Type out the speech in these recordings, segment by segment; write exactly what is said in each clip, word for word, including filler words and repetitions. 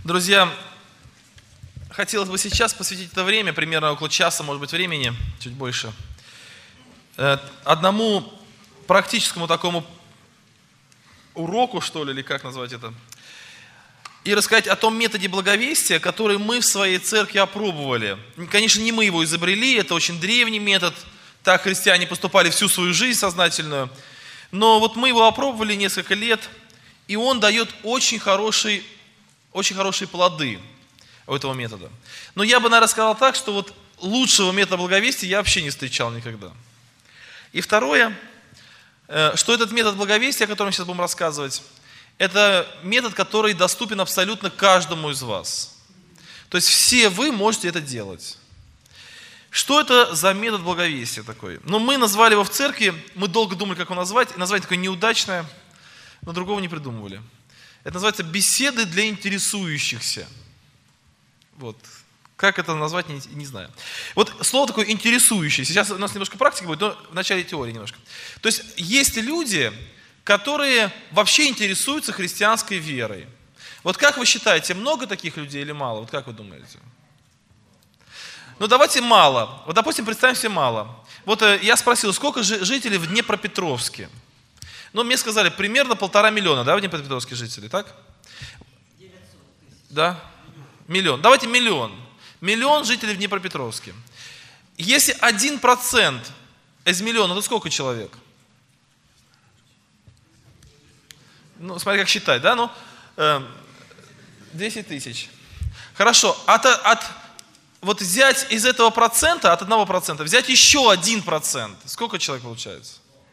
Друзья, хотелось бы сейчас посвятить это время, примерно около часа, может быть, времени, чуть больше, одному практическому такому уроку, что ли, или как назвать это, и рассказать о том методе благовестия, который мы в своей церкви опробовали. Конечно, не мы его изобрели, это очень древний метод, так христиане поступали всю свою жизнь сознательную, но вот мы его опробовали несколько лет, и он дает очень хороший, очень хорошие плоды у этого метода. Но я бы, наверное, сказал так, что вот лучшего метода благовестия я вообще не встречал никогда. И второе, что этот метод благовестия, о котором сейчас будем рассказывать, это метод, который доступен абсолютно каждому из вас. То есть все вы можете это делать. Что это за метод благовестия такой? Ну, мы назвали его в церкви, мы долго думали, как его назвать, и название такое неудачное, но другого не придумывали. Это называется «беседы для интересующихся». Вот. Как это назвать, не, не знаю. Вот слово такое «интересующийся». Сейчас у нас немножко практики будет, но в начале теории немножко. То есть есть люди, которые вообще интересуются христианской верой. Вот как вы считаете, много таких людей или мало? Вот как вы думаете? Ну давайте мало. Вот допустим, представим себе мало. Вот э, я спросил, сколько жи- жителей в Днепропетровске? Ну, мне сказали, примерно полтора миллиона, да, в Днепропетровске жителей, так? девятьсот тысяч. Да? Миллион. Давайте миллион. Миллион жителей в Днепропетровске. Если один процент из миллиона, то сколько человек? Ну, смотри, как считать, да? Ну, э, десять тысяч. Хорошо. От, от, вот взять из этого процента, от одного процента, взять еще один процент. Сколько человек получается?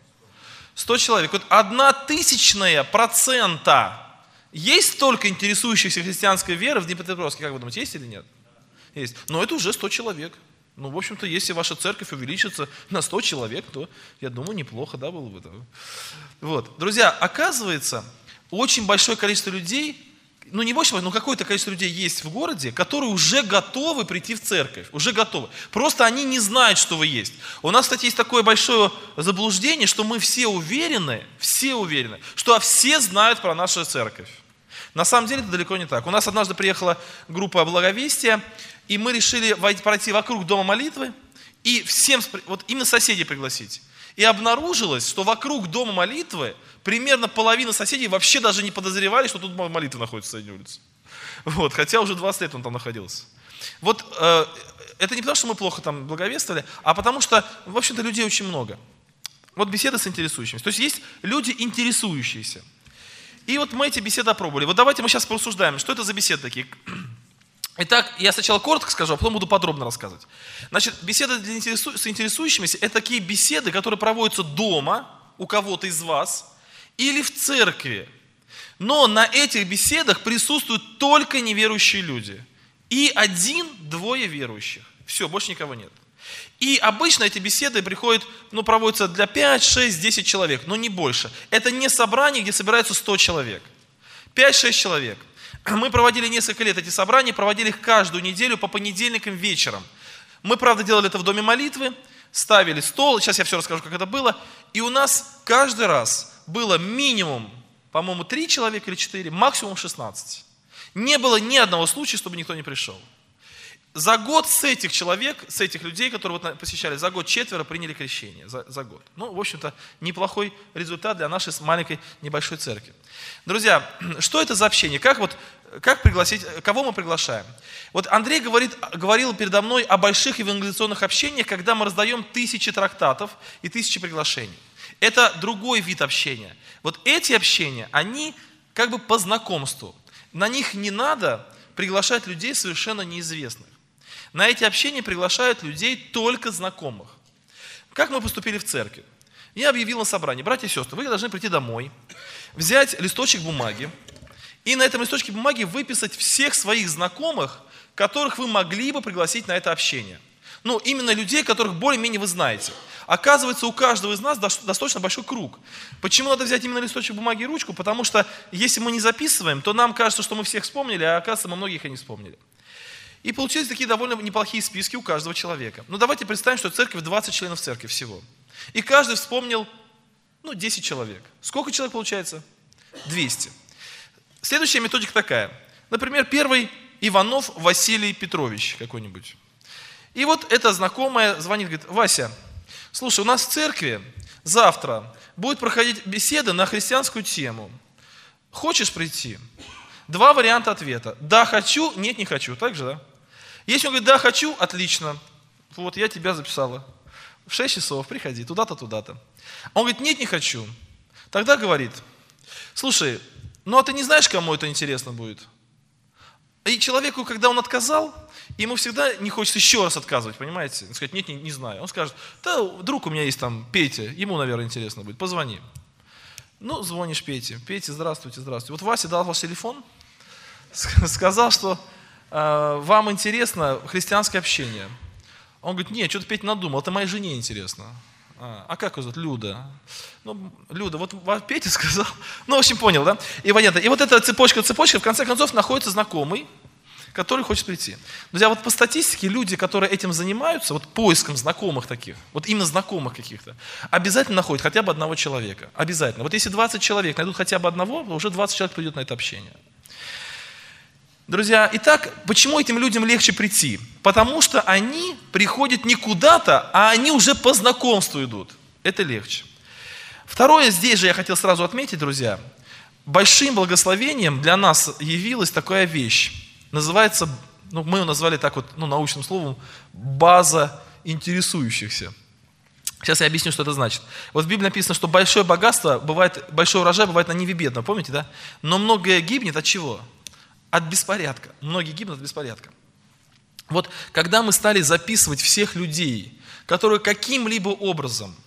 сто человек. Вот одна тысячная процента. Есть столько интересующихся христианской верой в Днепропетровске, как вы думаете, есть или нет? Есть. Но это уже сто человек. Ну, в общем-то, если ваша церковь увеличится на сто человек, то, я думаю, неплохо, да, было бы это. Вот. Друзья, оказывается, очень большое количество людей, ну, не больше, но какое-то количество людей есть в городе, которые уже готовы прийти в церковь, уже готовы. Просто они не знают, что вы есть. У нас, кстати, есть такое большое заблуждение, что мы все уверены, все уверены, что все знают про нашу церковь. На самом деле это далеко не так. У нас однажды приехала группа благовестия, и мы решили пройти вокруг дома молитвы и всем, вот именно соседей пригласить. И обнаружилось, что вокруг дома молитвы примерно половина соседей вообще даже не подозревали, что тут дом молитвы находится в соседней улице. Вот, хотя уже двадцать лет он там находился. Вот э, это не потому, что мы плохо там благовествовали, а потому что, в общем-то, людей очень много. Вот беседы с интересующимися. То есть есть люди интересующиеся. И вот мы эти беседы опробовали. Вот давайте мы сейчас порассуждаем, что это за беседы такие. Итак, я сначала коротко скажу, а потом буду подробно рассказывать. Значит, беседы для интересу... с интересующимися – это такие беседы, которые проводятся дома у кого-то из вас или в церкви. Но на этих беседах присутствуют только неверующие люди. И один-двое верующих. Все, больше никого нет. И обычно эти беседы приходят, ну, проводятся для пять, шесть, десять человек, но не больше. Это не собрание, где собираются сто человек. пять-шесть человек. Мы проводили несколько лет эти собрания, проводили их каждую неделю по понедельникам вечером. Мы, правда, делали это в доме молитвы, ставили стол, сейчас я все расскажу, как это было. И у нас каждый раз было минимум, по-моему, три человека или четыре, максимум шестнадцать. Не было ни одного случая, чтобы никто не пришел. За год с этих человек, с этих людей, которые вот посещали, за год четверо приняли крещение. За, за год. Ну, в общем-то, неплохой результат для нашей маленькой небольшой церкви. Друзья, что это за общение? Как, вот, как пригласить, кого мы приглашаем? Вот Андрей говорит, говорил передо мной о больших евангелизационных общениях, когда мы раздаем тысячи трактатов и тысячи приглашений. Это другой вид общения. Вот эти общения, они как бы по знакомству. На них не надо приглашать людей совершенно неизвестных. На эти общения приглашают людей только знакомых. Как мы поступили в церкви? Я объявил на собрании: братья и сестры, вы должны прийти домой, взять листочек бумаги и на этом листочке бумаги выписать всех своих знакомых, которых вы могли бы пригласить на это общение. Ну, именно людей, которых более-менее вы знаете. Оказывается, у каждого из нас достаточно большой круг. Почему надо взять именно листочек бумаги и ручку? Потому что если мы не записываем, то нам кажется, что мы всех вспомнили, а оказывается, мы многих и не вспомнили. И получились такие довольно неплохие списки у каждого человека. Ну, давайте представим, что церковь, двадцать членов церкви всего. И каждый вспомнил, ну, десять человек. Сколько человек получается? двести. Следующая методика такая. Например, первый Иванов Василий Петрович какой-нибудь. И вот эта знакомая звонит, говорит: Вася, слушай, у нас в церкви завтра будет проходить беседа на христианскую тему. Хочешь прийти? Два варианта ответа. Да, хочу, нет, не хочу. Так же, да? Если он говорит: да, хочу, отлично. Вот, я тебя записала. В шесть часов приходи, туда-то, туда-то. Он говорит: нет, не хочу. Тогда говорит: слушай, ну а ты не знаешь, кому это интересно будет? И человеку, когда он отказал, ему всегда не хочется еще раз отказывать, понимаете? Он скажет: нет, не, не знаю. Он скажет: да, друг у меня есть там, Петя, ему, наверное, интересно будет, позвони. Ну, звонишь Пете: Петя, здравствуйте, здравствуйте. Вот Вася дал ваш телефон, сказал, что э, вам интересно христианское общение. Он говорит: нет, что-то Петя надумал, это моей жене интересно. А, а как ее зовут? Люда. Ну, Люда, вот Петя сказал. Ну, в общем, понял, да? И понятно. И вот эта цепочка, цепочка, в конце концов, находится знакомый, который хочет прийти. Друзья, вот по статистике люди, которые этим занимаются, вот поиском знакомых таких, вот именно знакомых каких-то, обязательно находят хотя бы одного человека. Обязательно. Вот если двадцать человек найдут хотя бы одного, то уже двадцать человек придет на это общение. Друзья, итак, почему этим людям легче прийти? Потому что они приходят не куда-то, а они уже по знакомству идут. Это легче. Второе, здесь же я хотел сразу отметить, друзья, большим благословением для нас явилась такая вещь. Называется, ну, мы ее назвали так вот, ну, научным словом, база интересующихся. Сейчас я объясню, что это значит. Вот в Библии написано, что большое богатство бывает, большой урожай бывает на ниве бедного, помните, да? Но многое гибнет от чего? От беспорядка. Многие гибнут от беспорядка. Вот когда мы стали записывать всех людей, которые каким-либо образом,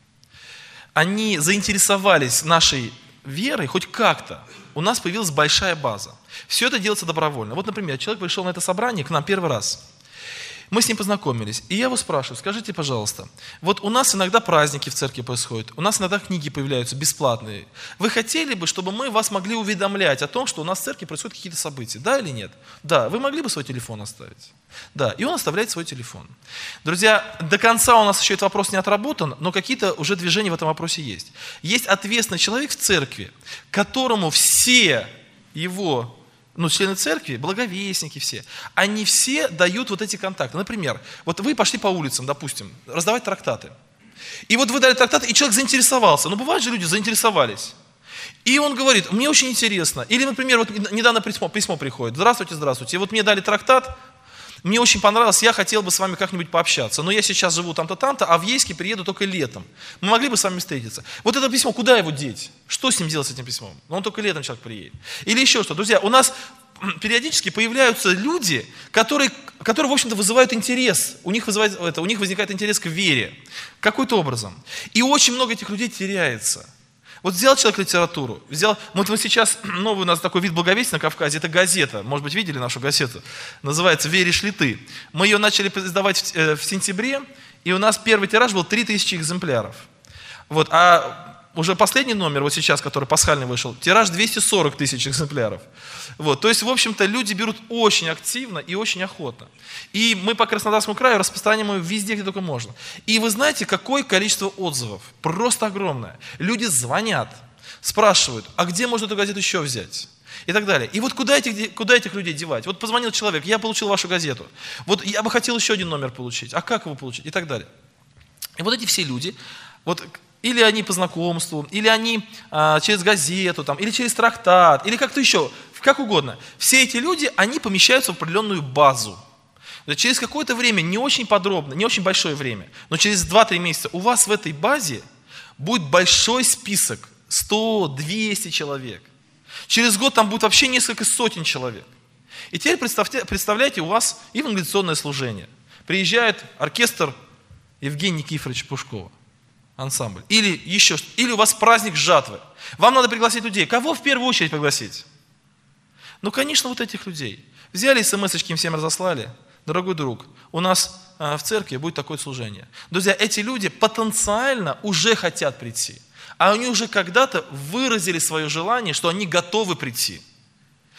они заинтересовались нашей верой, хоть как-то, у нас появилась большая база. Все это делается добровольно. Вот, например, человек пришел на это собрание к нам первый раз. Мы с ним познакомились. И я его спрашиваю: скажите, пожалуйста, вот у нас иногда праздники в церкви происходят, у нас иногда книги появляются бесплатные. Вы хотели бы, чтобы мы вас могли уведомлять о том, что у нас в церкви происходят какие-то события? Да или нет? Да. Вы могли бы свой телефон оставить? Да. И он оставляет свой телефон. Друзья, до конца у нас еще этот вопрос не отработан, но какие-то уже движения в этом вопросе есть. Есть ответственный человек в церкви, которому все его... ну, члены церкви, благовестники все, они все дают вот эти контакты. Например, вот вы пошли по улицам, допустим, раздавать трактаты. И вот вы дали трактаты, и человек заинтересовался. Ну, бывают же люди, заинтересовались. И он говорит: мне очень интересно. Или, например, вот недавно письмо, письмо приходит: здравствуйте, здравствуйте. И вот мне дали трактат, мне очень понравилось, я хотел бы с вами как-нибудь пообщаться. Но я сейчас живу там-то, там-то, а в Ейске приеду только летом. Мы могли бы с вами встретиться. Вот это письмо, куда его деть? Что с ним делать, с этим письмом? Ну, он только летом человек приедет. Или еще что. Друзья, у нас периодически появляются люди, которые, которые в общем-то, вызывают интерес. У них, вызывает, это, у них возникает интерес к вере. Какой-то образом. И очень много этих людей теряется. Вот взял человек литературу, взял, вот мы сейчас, новый у нас такой вид благовестия на Кавказе, это газета, может быть, видели нашу газету, называется «Веришь ли ты?». Мы ее начали издавать в, э, в сентябре, и у нас первый тираж был три тысячи экземпляров. Вот, а уже последний номер, вот сейчас, который пасхальный вышел, тираж двести сорок тысяч экземпляров. Вот, то есть, в общем-то, люди берут очень активно и очень охотно. И мы по Краснодарскому краю распространяем ее везде, где только можно. И вы знаете, какое количество отзывов? Просто огромное. Люди звонят, спрашивают: а где можно эту газету еще взять? И так далее. И вот куда этих, куда этих людей девать? Вот позвонил человек: я получил вашу газету. Вот я бы хотел еще один номер получить. А как его получить? И так далее. И вот эти все люди, вот... или они по знакомству, или они а, через газету, там, или через трактат, или как-то еще, как угодно. Все эти люди, они помещаются в определенную базу. Через какое-то время, не очень подробно, не очень большое время, но через два-три месяца у вас в этой базе будет большой список, сто, двести человек. Через год там будет вообще несколько сотен человек. И теперь представьте, представляете, у вас евангелизационное служение. Приезжает оркестр Евгения Никифоровича Пушкова. Ансамбль. Или еще что-то. Или у вас праздник жатвы. Вам надо пригласить людей. Кого в первую очередь пригласить? Ну, конечно, вот этих людей. Взяли смс-очки, им всем разослали. Дорогой друг, у нас а, в церкви будет такое служение. Друзья, эти люди потенциально уже хотят прийти. А они уже когда-то выразили свое желание, что они готовы прийти.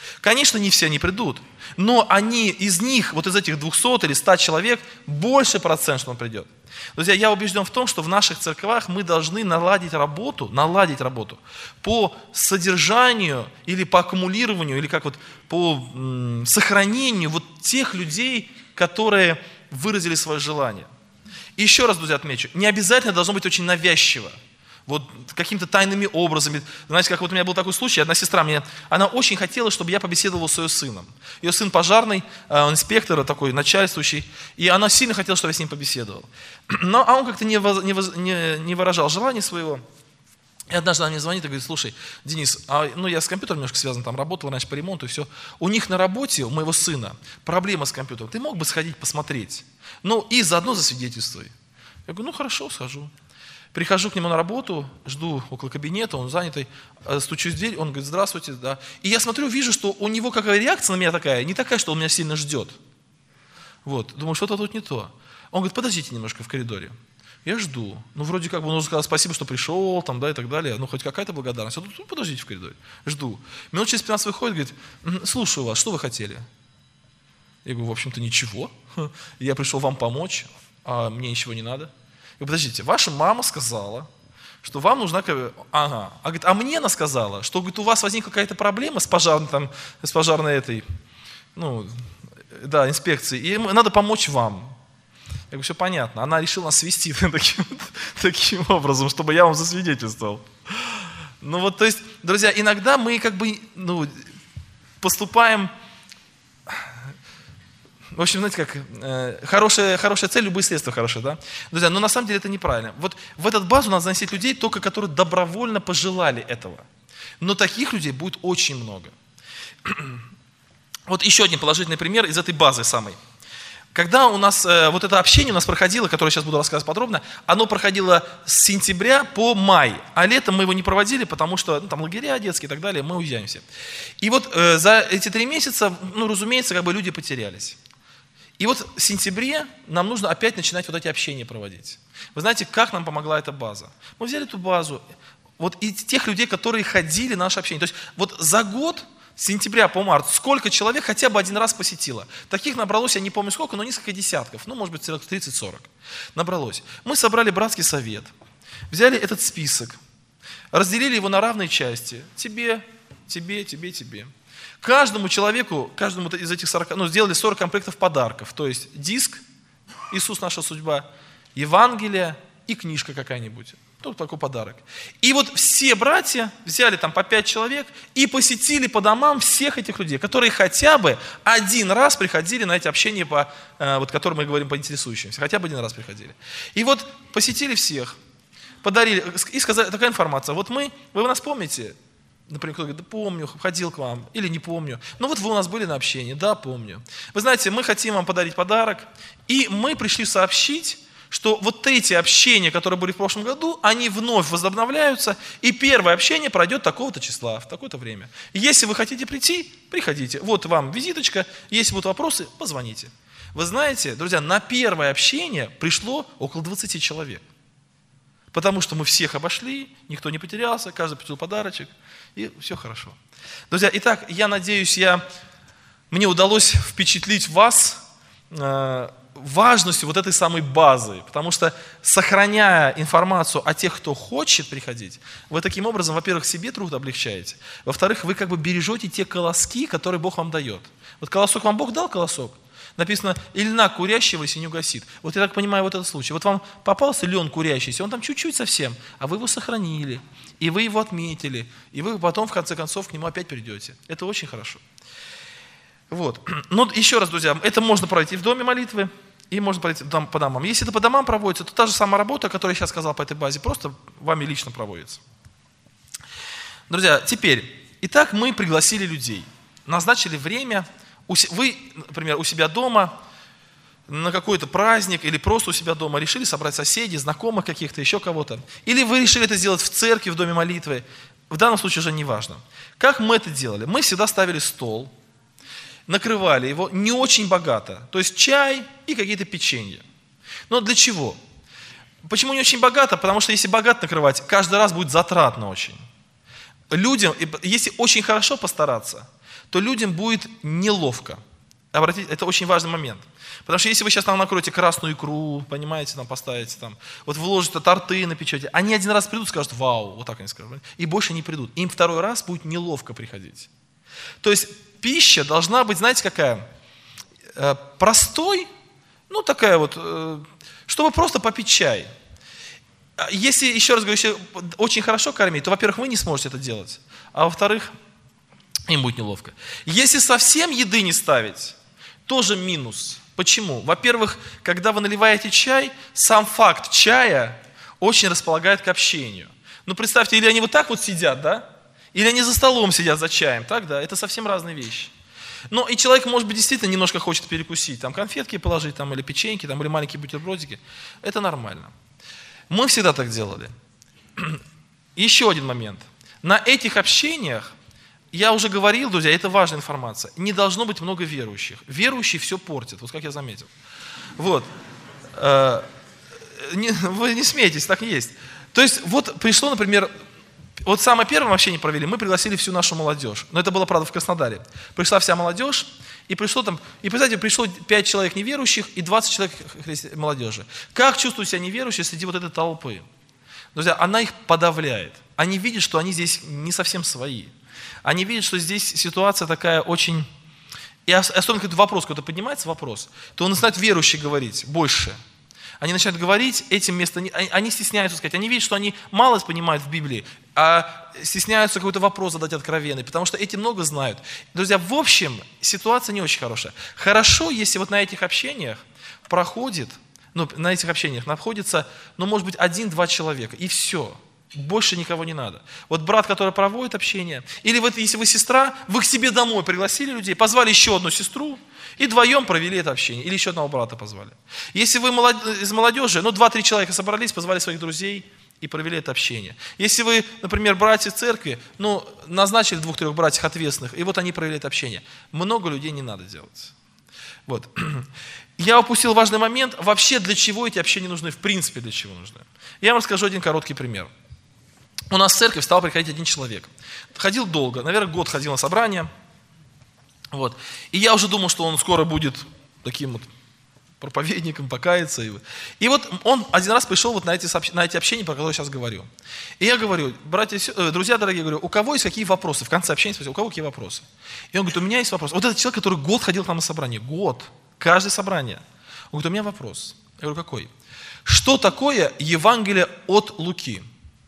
Конечно, не все они придут, но они, из них, вот из этих двухсот или ста человек, больше процент, что он придет. Друзья, я убежден в том, что в наших церквах мы должны наладить работу, наладить работу по содержанию или по аккумулированию, или как вот по м, сохранению вот тех людей, которые выразили свое желание. И еще раз, друзья, отмечу, не обязательно должно быть очень навязчиво. Вот какими-то тайными образами. Знаете, как вот у меня был такой случай, одна сестра мне, она очень хотела, чтобы я побеседовал с ее сыном. Ее сын пожарный, он инспектор, такой начальствующий, и она сильно хотела, чтобы я с ним побеседовал. Но, а он как-то не, воз, не, воз, не, не выражал желания своего. И однажды она мне звонит и говорит: слушай, Денис, а, ну я с компьютером немножко связан, там работал раньше по ремонту и все. У них на работе, у моего сына, проблема с компьютером. Ты мог бы сходить посмотреть? Ну и заодно засвидетельствуй. Я говорю: ну хорошо, схожу. Прихожу к нему на работу, жду около кабинета, он занятый, стучусь в дверь, он говорит: здравствуйте, да. И я смотрю, вижу, что у него какая реакция на меня такая, не такая, что он меня сильно ждет. Вот, думаю, что-то тут не то. Он говорит: подождите немножко в коридоре. Я жду. Ну, вроде как бы нужно сказать спасибо, что пришел, там, да, и так далее. Ну, хоть какая-то благодарность. Я говорю: ну, подождите в коридоре. Жду. Минут через пятнадцать выходит, говорит: слушаю вас, что вы хотели? Я говорю: в общем-то, ничего. Я пришел вам помочь, а мне ничего не надо. И подождите, ваша мама сказала, что вам нужна... Ага. А, говорит, а мне она сказала, что, говорит, у вас возникла какая-то проблема с пожарной, там, с пожарной этой, ну, да, инспекцией, и надо помочь вам. Я говорю: все понятно. Она решила нас свести таким, таким образом, чтобы я вам засвидетельствовал. Ну вот, то есть, друзья, иногда мы как бы, ну, поступаем... В общем, знаете, как э, хорошая, хорошая цель, любые средства хорошие, да? Друзья, но на самом деле это неправильно. Вот в эту базу надо заносить людей, только которые добровольно пожелали этого. Но таких людей будет очень много. Вот еще один положительный пример из этой базы самой. Когда у нас э, вот это общение у нас проходило, которое я сейчас буду рассказывать подробно, оно проходило с сентября по май. А летом мы его не проводили, потому что ну, там лагеря детские и так далее, мы уезжаем все. И вот э, за эти три месяца, ну, разумеется, как бы люди потерялись. И вот в сентябре нам нужно опять начинать вот эти общения проводить. Вы знаете, как нам помогла эта база? Мы взяли эту базу, вот и тех людей, которые ходили на наше общение. То есть вот за год, с сентября по март, сколько человек хотя бы один раз посетило? Таких набралось, я не помню сколько, но несколько десятков, ну может быть тридцать-сорок набралось. Мы собрали братский совет, взяли этот список, разделили его на равные части. Тебе, тебе, тебе, тебе. Каждому человеку, каждому из этих сорока, ну, сделали сорок комплектов подарков. То есть диск «Иисус, наша судьба», Евангелие и книжка какая-нибудь. Тут такой подарок. И вот все братья взяли там по пять человек и посетили по домам всех этих людей, которые хотя бы один раз приходили на эти общения, по, вот, которые мы говорим по интересующимся. Хотя бы один раз приходили. И вот посетили всех, подарили, и сказали, такая информация. Вот мы, вы нас помните? Например, кто-то говорит: да помню, ходил к вам, или не помню. Ну вот вы у нас были на общении, да, помню. Вы знаете, мы хотим вам подарить подарок, и мы пришли сообщить, что вот эти общения, которые были в прошлом году, они вновь возобновляются, и первое общение пройдет такого-то числа, в такое-то время. Если вы хотите прийти, приходите. Вот вам визиточка, если будут вопросы, позвоните. Вы знаете, друзья, на первое общение пришло около двадцати человек. Потому что мы всех обошли, никто не потерялся, каждый получил подарочек, и все хорошо. Друзья, итак, я надеюсь, я, мне удалось впечатлить вас э, важностью вот этой самой базы, потому что, сохраняя информацию о тех, кто хочет приходить, вы таким образом, во-первых, себе труд облегчаете, во-вторых, вы как бы бережете те колоски, которые Бог вам дает. Вот колосок вам Бог дал, колосок? Написано: и льна курящегося не угасит. Вот я так понимаю, вот этот случай. Вот вам попался лен курящийся, он там чуть-чуть совсем, а вы его сохранили, и вы его отметили, и вы потом, в конце концов, к нему опять придете. Это очень хорошо. Вот. Но еще раз, друзья, это можно пройти в доме молитвы, и можно пройти по домам. Если это по домам проводится, то та же самая работа, которую я сейчас сказал по этой базе, просто вами лично проводится. Друзья, теперь, итак, мы пригласили людей, назначили время. Вы, например, у себя дома на какой-то праздник или просто у себя дома решили собрать соседей, знакомых каких-то, еще кого-то. Или вы решили это сделать в церкви, в доме молитвы. В данном случае уже не важно. Как мы это делали? Мы всегда ставили стол, накрывали его не очень богато. То есть чай и какие-то печенья. Но для чего? Почему не очень богато? Потому что если богато накрывать, каждый раз будет затратно очень. людям, если очень хорошо постараться, то людям будет неловко. Обратите, это очень важный момент. Потому что если вы сейчас там накроете красную икру, понимаете, там поставите, там, вот вложите торты, напечете, они один раз придут и скажут: вау, вот так они скажут, и больше не придут. Им второй раз будет неловко приходить. То есть пища должна быть, знаете, какая? Э, простой, ну такая вот, э, чтобы просто попить чай. Если, еще раз говорю, если очень хорошо кормить, то, во-первых, вы не сможете это делать, а во-вторых, им будет неловко. Если совсем еды не ставить, тоже минус. Почему? Во-первых, когда вы наливаете чай, сам факт чая очень располагает к общению. Ну, представьте, или они вот так вот сидят, да? Или они за столом сидят за чаем, так, да? Это совсем разные вещи. Ну, и человек, может быть, действительно немножко хочет перекусить, там, конфетки положить, там, или печеньки, там, или маленькие бутербродики. Это нормально. Мы всегда так делали. Еще один момент. На этих общениях, я уже говорил, друзья, это важная информация, не должно быть много верующих. Верующие все портят, вот как я заметил. Вот. Вы не смейтесь, так и есть. То есть, вот пришло, например, вот самое первое общение провели, мы пригласили всю нашу молодежь. Но это было, правда, в Краснодаре. Пришла вся молодежь, и пришло там, и, представьте, пришло пять человек неверующих и двадцать человек молодежи. Как чувствуют себя неверующие среди вот этой толпы? Друзья, она их подавляет. Они видят, что они здесь не совсем свои. Они видят, что здесь ситуация такая очень... И особенно, когда вопрос, когда поднимается вопрос, то он начинает верующий говорить больше. Они начинают говорить, этим местом, они стесняются сказать, они видят, что они мало понимают в Библии, а стесняются какой-то вопрос задать откровенный, потому что эти много знают. Друзья, в общем, ситуация не очень хорошая. Хорошо, если вот на этих общениях проходит, ну, на этих общениях находится, ну, может быть, один-два человека, и все. Больше никого не надо. Вот брат, который проводит общение, или вот если вы сестра, вы к себе домой пригласили людей, позвали еще одну сестру, и вдвоем провели это общение, или еще одного брата позвали. Если вы из молодежи, ну, два-три человека собрались, позвали своих друзей и провели это общение. Если вы, например, братья церкви, ну, назначили двух-трех братьев ответственных, и вот они провели это общение. Много людей не надо делать. Вот. Я упустил важный момент, вообще для чего эти общения нужны, в принципе для чего нужны. Я вам расскажу один короткий пример. У нас в церковь стал приходить один человек. Ходил долго, наверное, год ходил на собрание. Вот. И я уже думал, что он скоро будет таким вот проповедником, покаяться. И вот он один раз пришел вот на эти, на эти общения, про которые я сейчас говорю. И я говорю: братья, друзья дорогие, говорю, у кого есть какие вопросы? В конце общения спросил, у кого какие вопросы? И он говорит: у меня есть вопрос. Вот этот человек, который год ходил к нам на собрание, год, каждое собрание. Он говорит: у меня вопрос. Я говорю: какой? Что такое Евангелие от Луки?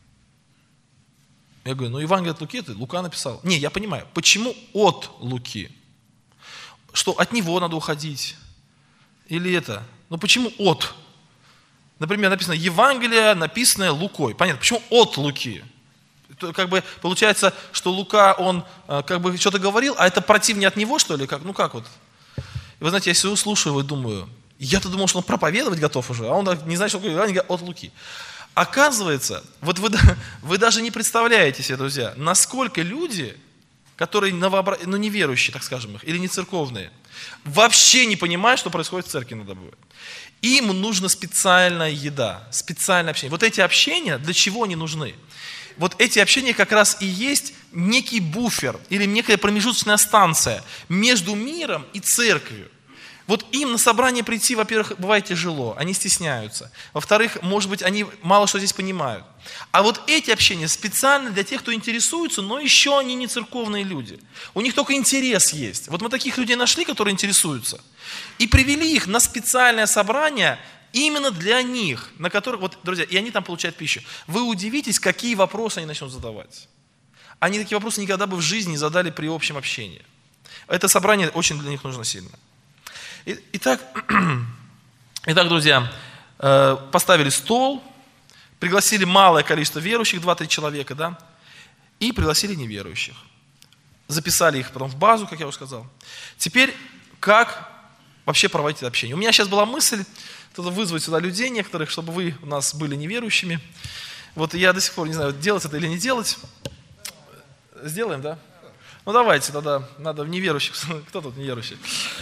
Я говорю: ну Евангелие от Луки, это Лука написал. Не, я понимаю, почему от Луки? Что от него надо уходить? Или это? Ну почему от? Например, написано Евангелие, написанное Лукой. Понятно, почему от Луки? Это как бы получается, что Лука, он как бы что-то говорил, а это противнее от него, что ли? Как? Ну как вот? И вы знаете, я сегодня слушаю и думаю, я-то думал, что он проповедовать готов уже, а он не знает, что Евангелие от Луки. Оказывается, вот вы, вы даже не представляете себе, друзья, насколько люди, которые новообра... ну, неверующие, так скажем их, или не церковные, вообще не понимают, что происходит в церкви иногда бывает. Им нужна специальная еда, специальное общение. Вот эти общения, для чего они нужны? Вот эти общения как раз и есть некий буфер или некая промежуточная станция между миром и церковью. Вот им на собрание прийти, во-первых, бывает тяжело, они стесняются. Во-вторых, может быть, они мало что здесь понимают. А вот эти общения специально для тех, кто интересуется, но еще они не церковные люди. У них только интерес есть. Вот мы таких людей нашли, которые интересуются, и привели их на специальное собрание именно для них, на которых, вот, друзья, и они там получают пищу. Вы удивитесь, какие вопросы они начнут задавать. Они такие вопросы никогда бы в жизни не задали при общем общении. Это собрание очень для них нужно сильно. Итак, итак, друзья, поставили стол, пригласили малое количество верующих, два-три человека, да, и пригласили неверующих. Записали их потом в базу, как я уже сказал. Теперь, как вообще проводить это общение? У меня сейчас была мысль вызвать сюда людей некоторых, чтобы вы у нас были неверующими. Вот я до сих пор не знаю, делать это или не делать. Сделаем, да? Ну давайте тогда, надо в неверующих. Кто тут неверующий?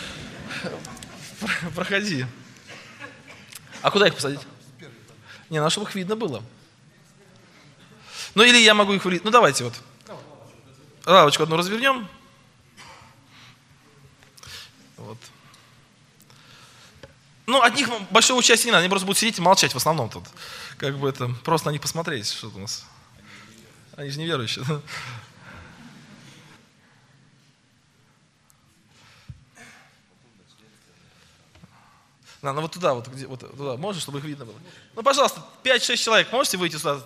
Проходи. А куда их посадить? Не, надо, чтобы их видно было. Ну или я могу их влить. Ну давайте вот. лавочку одну развернем. Вот. Ну, от них большого участия не надо, они просто будут сидеть и молчать в основном тут. Как бы это, просто на них посмотреть, что у нас. Они же неверующие. На, ну вот туда, вот, где, вот туда, можно, чтобы их видно было? Ну, пожалуйста, пять-шесть человек, можете выйти сюда?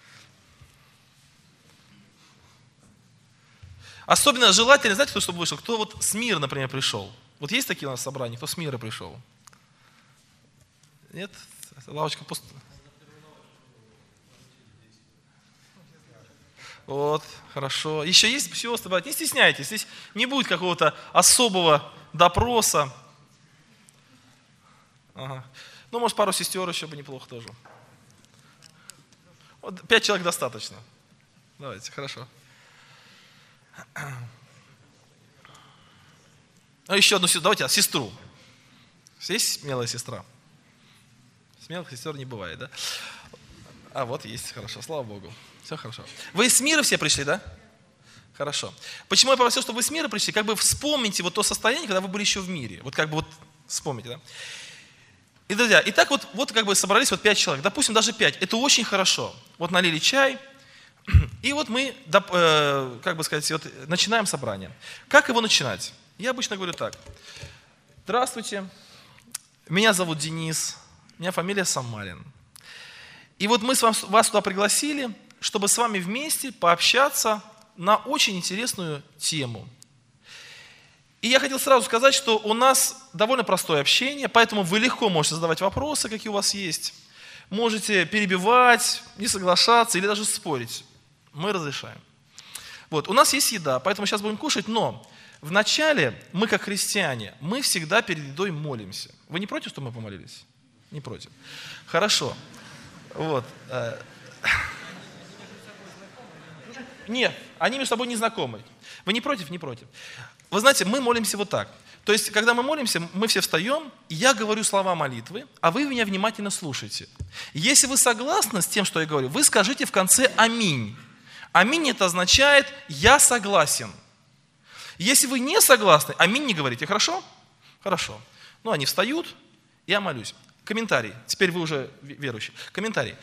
Особенно желательно, знаете, кто чтобы вышел? Кто вот с мира, например, пришел. Вот есть такие у нас собрания, кто с мира пришел? Нет? Лавочка пустая. Вот, хорошо. Еще есть все, оставайтесь. Не стесняйтесь, здесь не будет какого-то особого допроса. Ага. Ну, может, пару сестер еще бы неплохо тоже. Вот пять человек достаточно. Давайте, хорошо. Ну, еще одну сестру. Давайте, сестру. Есть смелая сестра? Смелых сестер не бывает, да? А, вот есть, хорошо, слава Богу. Все хорошо. Вы из мира все пришли, да? Хорошо. Почему я попросил, чтобы вы с мира пришли? Как бы вспомните вот то состояние, когда вы были еще в мире. Вот как бы вот вспомните, да? И, друзья, и так вот, вот как бы собрались вот пять человек, допустим, даже пять. Это очень хорошо. Вот налили чай, и вот мы, как бы сказать, вот начинаем собрание. Как его начинать? Я обычно говорю так. Здравствуйте, меня зовут Денис, у меня фамилия Самарин. И вот мы вас туда пригласили, чтобы с вами вместе пообщаться на очень интересную тему. И я хотел сразу сказать, что у нас довольно простое общение, поэтому вы легко можете задавать вопросы, какие у вас есть. Можете перебивать, не соглашаться или даже спорить. Мы разрешаем. Вот, у нас есть еда, поэтому сейчас будем кушать, но вначале мы, как христиане, мы всегда перед едой молимся. Вы не против, что мы помолились? Не против. Хорошо. Вот. Нет, они между собой не знакомы. Вы не против? Не против. Вы знаете, мы молимся вот так. То есть, когда мы молимся, мы все встаем, и я говорю слова молитвы, а вы меня внимательно слушаете. Если вы согласны с тем, что я говорю, вы скажите в конце «Аминь». Аминь это означает «я согласен». Если вы не согласны, аминь не говорите, хорошо? Хорошо. Ну, они встают, я молюсь. Комментарий. Теперь вы уже верующие. Комментарий.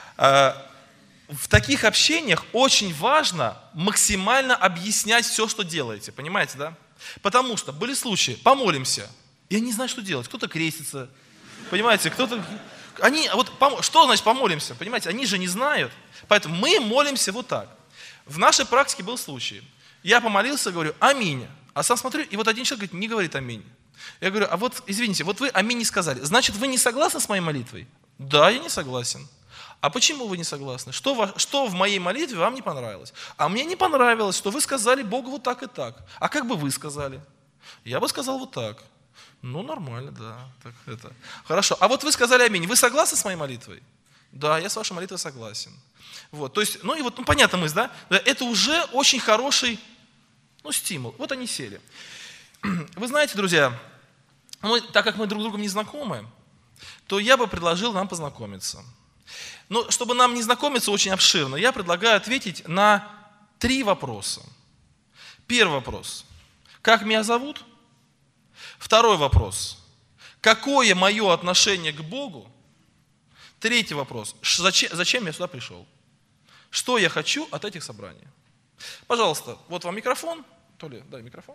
В таких общениях очень важно максимально объяснять все, что делаете. Понимаете, да? Потому что были случаи, помолимся, и они не знают, что делать. Кто-то крестится, понимаете, кто-то... Они, вот, что значит помолимся? Понимаете, они же не знают. Поэтому мы молимся вот так. В нашей практике был случай. Я помолился, говорю «Аминь». А сам смотрю, и вот один человек говорит, не говорит «Аминь». Я говорю, а вот, извините, вот вы «Аминь» не сказали. Значит, вы не согласны с моей молитвой? Да, я не согласен. А почему вы не согласны? Что, что в моей молитве вам не понравилось? А мне не понравилось, что вы сказали Богу вот так и так. А как бы вы сказали? Я бы сказал вот так. Ну, нормально, да. Так, это. Хорошо. А вот вы сказали «Аминь». Вы согласны с моей молитвой? Да, я с вашей молитвой согласен. Вот, то есть, ну и вот, ну, понятно мысль, да? Это уже очень хороший, ну, стимул. Вот они сели. Вы знаете, друзья, мы, так как мы друг с другом не знакомы, то я бы предложил нам познакомиться. Но чтобы нам не знакомиться очень обширно, я предлагаю ответить на три вопроса. Первый вопрос. Как меня зовут? Второй вопрос. Какое мое отношение к Богу? Третий вопрос. Зачем, зачем я сюда пришел? Что я хочу от этих собраний? Пожалуйста, вот вам микрофон. Толя, дай микрофон.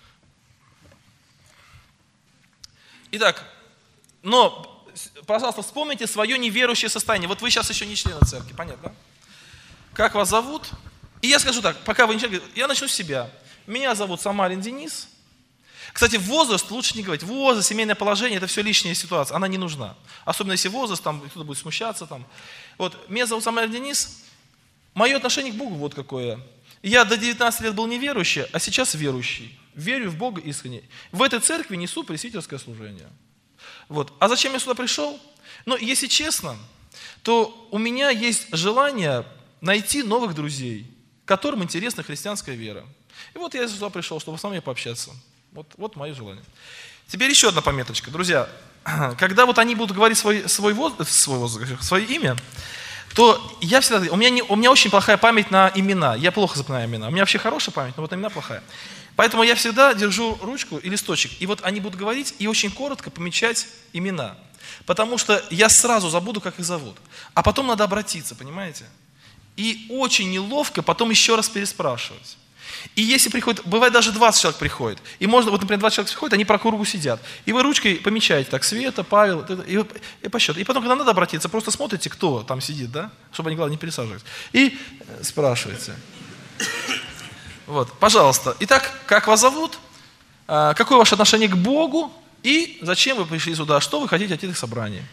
Итак, но... Пожалуйста, вспомните свое неверующее состояние. Вот вы сейчас еще не члены церкви, понятно? Да? Как вас зовут? И я скажу так, пока вы ничего... Я начну с себя. Меня зовут Самарин Денис. Кстати, возраст лучше не говорить. Возраст, семейное положение, это все лишняя ситуация. Она не нужна. Особенно если возраст, там кто-то будет смущаться. Там. Вот, меня зовут Самарин Денис. Мое отношение к Богу вот какое. Я до девятнадцати лет был неверующий, а сейчас верующий. Верю в Бога искренне. В этой церкви несу пресвитерское служение. Вот. А зачем я сюда пришел? Ну, если честно, то у меня есть желание найти новых друзей, которым интересна христианская вера. И вот я сюда пришел, чтобы с вами пообщаться. Вот, вот мое желание. Теперь еще одна пометочка. Друзья, когда вот они будут говорить свой, свой, возраст, свой возраст, свое имя, то я всегда, у меня, не, у меня очень плохая память на имена. Я плохо запоминаю имена. У меня вообще хорошая память, но вот имена плохая. Поэтому я всегда держу ручку и листочек. И вот они будут говорить и очень коротко помечать имена. Потому что я сразу забуду, как их зовут. А потом надо обратиться, понимаете? И очень неловко потом еще раз переспрашивать. И если приходит, бывает даже двадцать человек приходит, и можно, вот, например, двадцать человек приходит, они по кругу сидят, и вы ручкой помечаете, так, Света, Павел, и, и по счету. И потом, когда надо обратиться, просто смотрите, кто там сидит, да, чтобы они, главное, не пересаживались, и спрашиваете. Вот, пожалуйста. Итак, как вас зовут? Какое ваше отношение к Богу? И зачем вы пришли сюда? Что вы хотите от этих собраний?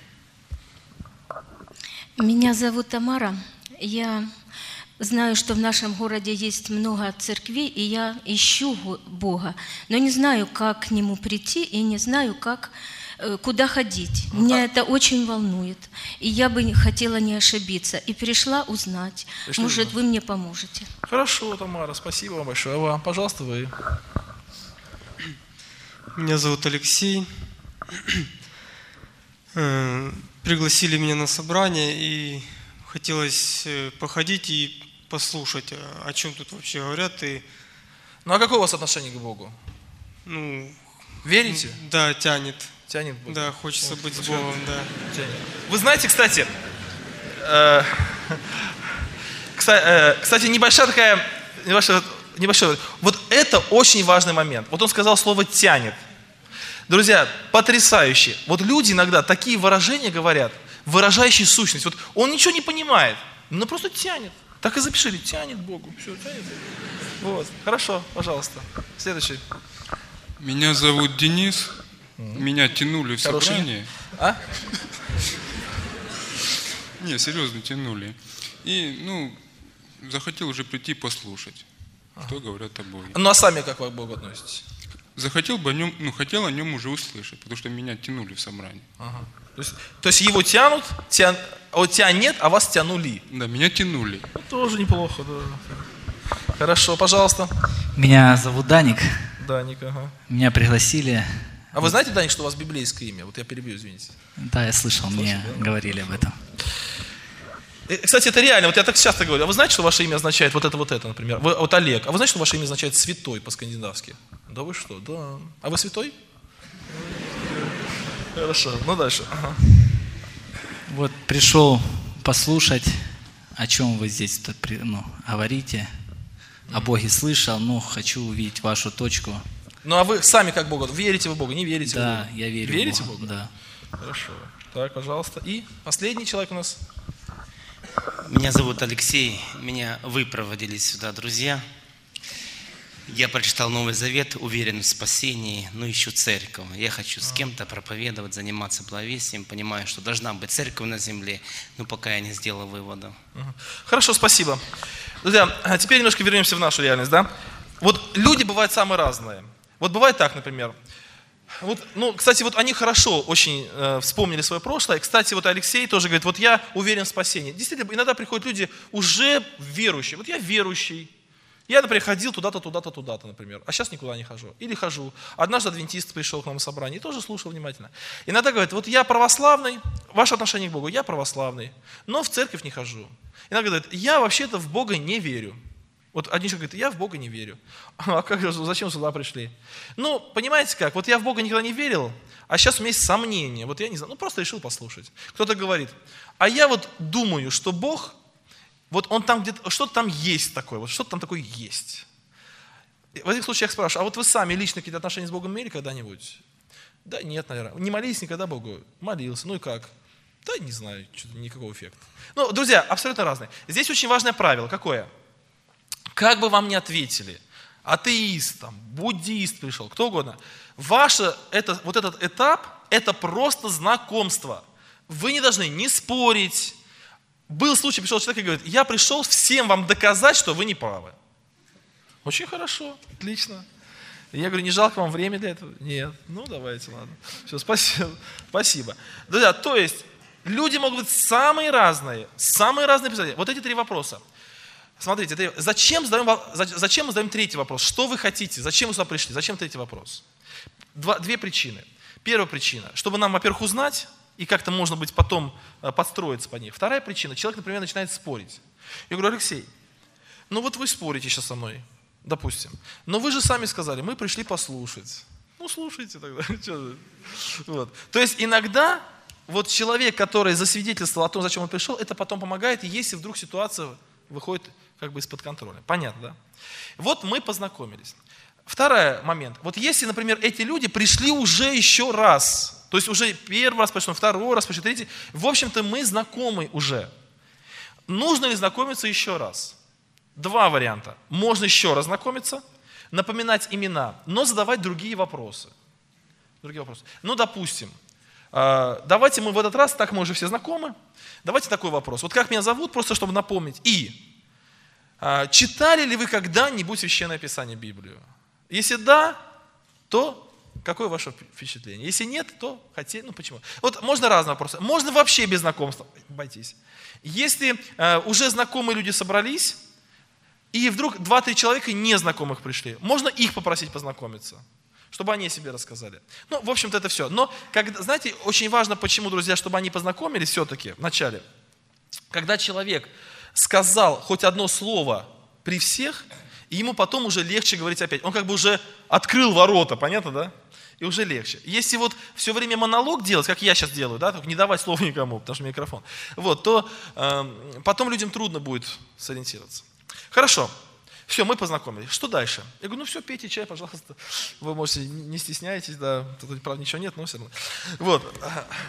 Меня зовут Тамара. Я знаю, что в нашем городе есть много церквей, и я ищу Бога, но не знаю, как к Нему прийти, и не знаю, как, куда ходить. Меня это очень волнует, и я бы хотела не ошибиться, и пришла узнать. Пришли Может, узнать. Вы мне поможете. Хорошо, Тамара, спасибо вам большое. А вам, пожалуйста, вы. Меня зовут Алексей. Пригласили меня на собрание, и хотелось походить и послушать, о чем тут вообще говорят. И... Ну а какое у вас отношение к Богу? Ну, верите? Да, тянет. Тянет Бог. Да, хочется вот, быть с Богом, да. Тянет. Вы знаете, кстати, э, кстати, небольшая такая, небольшая, небольшая, вот это очень важный момент. Вот он сказал слово «тянет». Друзья, потрясающе. Вот люди иногда такие выражения говорят, выражающие сущность. Вот он ничего не понимает, но просто тянет. Так и запишите, тянет Богу. Все, тянет. Вот. Хорошо, пожалуйста. Следующий. Меня зовут Денис. Меня тянули в Хороший. собрание. А? Не, серьезно, тянули. И, ну, захотел уже прийти послушать, ага. что говорят о Боге. Ну, а сами как вы к Богу относитесь? Захотел бы о нем, ну, хотел о нем уже услышать, потому что меня тянули в собрание. Ага. То есть, то есть его тянут, тян, а вот тебя нет, а вас тянули. Да, меня тянули. Ну, тоже неплохо, да. Хорошо, пожалуйста. Меня зовут Даник. Даник, ага. Меня пригласили. А вы знаете, Даник, что у вас библейское имя? Вот я перебью, извините. Да, я слышал, Слышали, мне да? говорили об этом. Кстати, это реально, вот я так часто говорю. А вы знаете, что ваше имя означает вот это, вот это, например? Вы, вот Олег. А вы знаете, что ваше имя означает святой по-скандинавски? Да вы что, да. А вы святой? Хорошо, ну дальше. Ага. Вот пришел послушать, о чем вы здесь тут, ну, говорите. О Боге слышал, но хочу увидеть вашу точку. Ну а вы сами как Богу? Верите в Бога, не верите да, в Бога? Да, я верю верите в Бога. в Бога? Да. Хорошо. Так, пожалуйста. И последний человек у нас. Меня зовут Алексей. Меня вы проводили сюда, друзья. Я прочитал Новый Завет, уверен в спасении, но ищу церковь. Я хочу с кем-то проповедовать, заниматься благовестием, понимаю, что должна быть церковь на земле, но пока я не сделал выводов. Хорошо, спасибо. Друзья, а теперь немножко вернемся в нашу реальность, да? Вот люди бывают самые разные. Вот бывает так, например. Вот, ну, кстати, вот они хорошо очень э, вспомнили свое прошлое. Кстати, вот Алексей тоже говорит, вот я уверен в спасении. Действительно, иногда приходят люди уже верующие. Вот я верующий. Я, например, ходил туда-то, туда-то, туда-то, например. А сейчас никуда не хожу. Или хожу. Однажды адвентист пришел к нам на собрание и тоже слушал внимательно. Иногда говорит, вот я православный, ваше отношение к Богу, я православный, но в церковь не хожу. Иногда говорит, я вообще-то в Бога не верю. Вот один человек говорит, я в Бога не верю. А как же, зачем сюда пришли? Ну, понимаете как, вот я в Бога никогда не верил, а сейчас у меня есть сомнения. Вот я не знаю, ну просто решил послушать. Кто-то говорит, а я вот думаю, что Бог, вот он там где-то, что-то там есть такое, вот что-то там такое есть. В этих случаях я спрашиваю, а вот вы сами лично какие-то отношения с Богом имели когда-нибудь? Да нет, наверное. Не молились никогда Богу? Молился. Ну и как? Да не знаю, что-то никакого эффекта. Ну, друзья, абсолютно разные. Здесь очень важное правило. Какое? Как бы вам ни ответили, атеист, там, буддист пришел, кто угодно, ваше, это, вот этот этап, это просто знакомство. Вы не должны не спорить. Был случай, пришел человек и говорит, я пришел всем вам доказать, что вы не правы. Очень хорошо, отлично. Я говорю, не жалко вам время для этого? Нет. Ну, давайте, ладно. Все, спасибо. Спасибо. Друзья, то есть, люди могут быть самые разные, самые разные представления. Вот эти три вопроса. Смотрите, зачем, задаем, зачем мы задаем третий вопрос? Что вы хотите? Зачем вы сюда пришли? Зачем третий вопрос? Два, две причины. Первая причина, чтобы нам, во-первых, узнать и как-то, можно быть, потом подстроиться по ней. Вторая причина. Человек, например, начинает спорить. Я говорю: Алексей, ну вот вы спорите сейчас со мной, допустим, но вы же сами сказали, мы пришли послушать. Ну, слушайте тогда. Вот. То есть иногда вот человек, который засвидетельствовал о том, зачем он пришел, это потом помогает, если вдруг ситуация выходит как бы из-под контроля. Понятно, да? Вот мы познакомились. Второй момент. Вот если, например, эти люди пришли уже еще раз, то есть уже первый раз пришли, второй раз пришли, третий, в общем-то мы знакомы уже. Нужно ли знакомиться еще раз? Два варианта. Можно еще раз знакомиться, напоминать имена, но задавать другие вопросы. Другие вопросы. Ну, допустим, давайте мы в этот раз, так мы уже все знакомы, давайте такой вопрос. Вот как меня зовут, просто чтобы напомнить. И читали ли вы когда-нибудь Священное Писание, Библию? Если да, то какое ваше впечатление? Если нет, то хотите, ну почему? Вот можно разные вопросы. Можно вообще без знакомства обойтись. Если уже знакомые люди собрались, и вдруг два-три человека незнакомых пришли, можно их попросить познакомиться, чтобы они о себе рассказали. Ну, в общем-то, это все. Но, когда, знаете, очень важно, почему, друзья, чтобы они познакомились все-таки вначале. Когда человек сказал хоть одно слово при всех, и ему потом уже легче говорить опять. Он как бы уже открыл ворота, понятно, да? И уже легче. Если вот все время монолог делать, как я сейчас делаю, да, только не давать слова никому, потому что микрофон, вот, то э, потом людям трудно будет сориентироваться. Хорошо. Все, мы познакомились. Что дальше? Я говорю: ну все, пейте чай, пожалуйста. Вы можете, не стесняйтесь, да. Тут, правда, ничего нет, но все равно. Вот.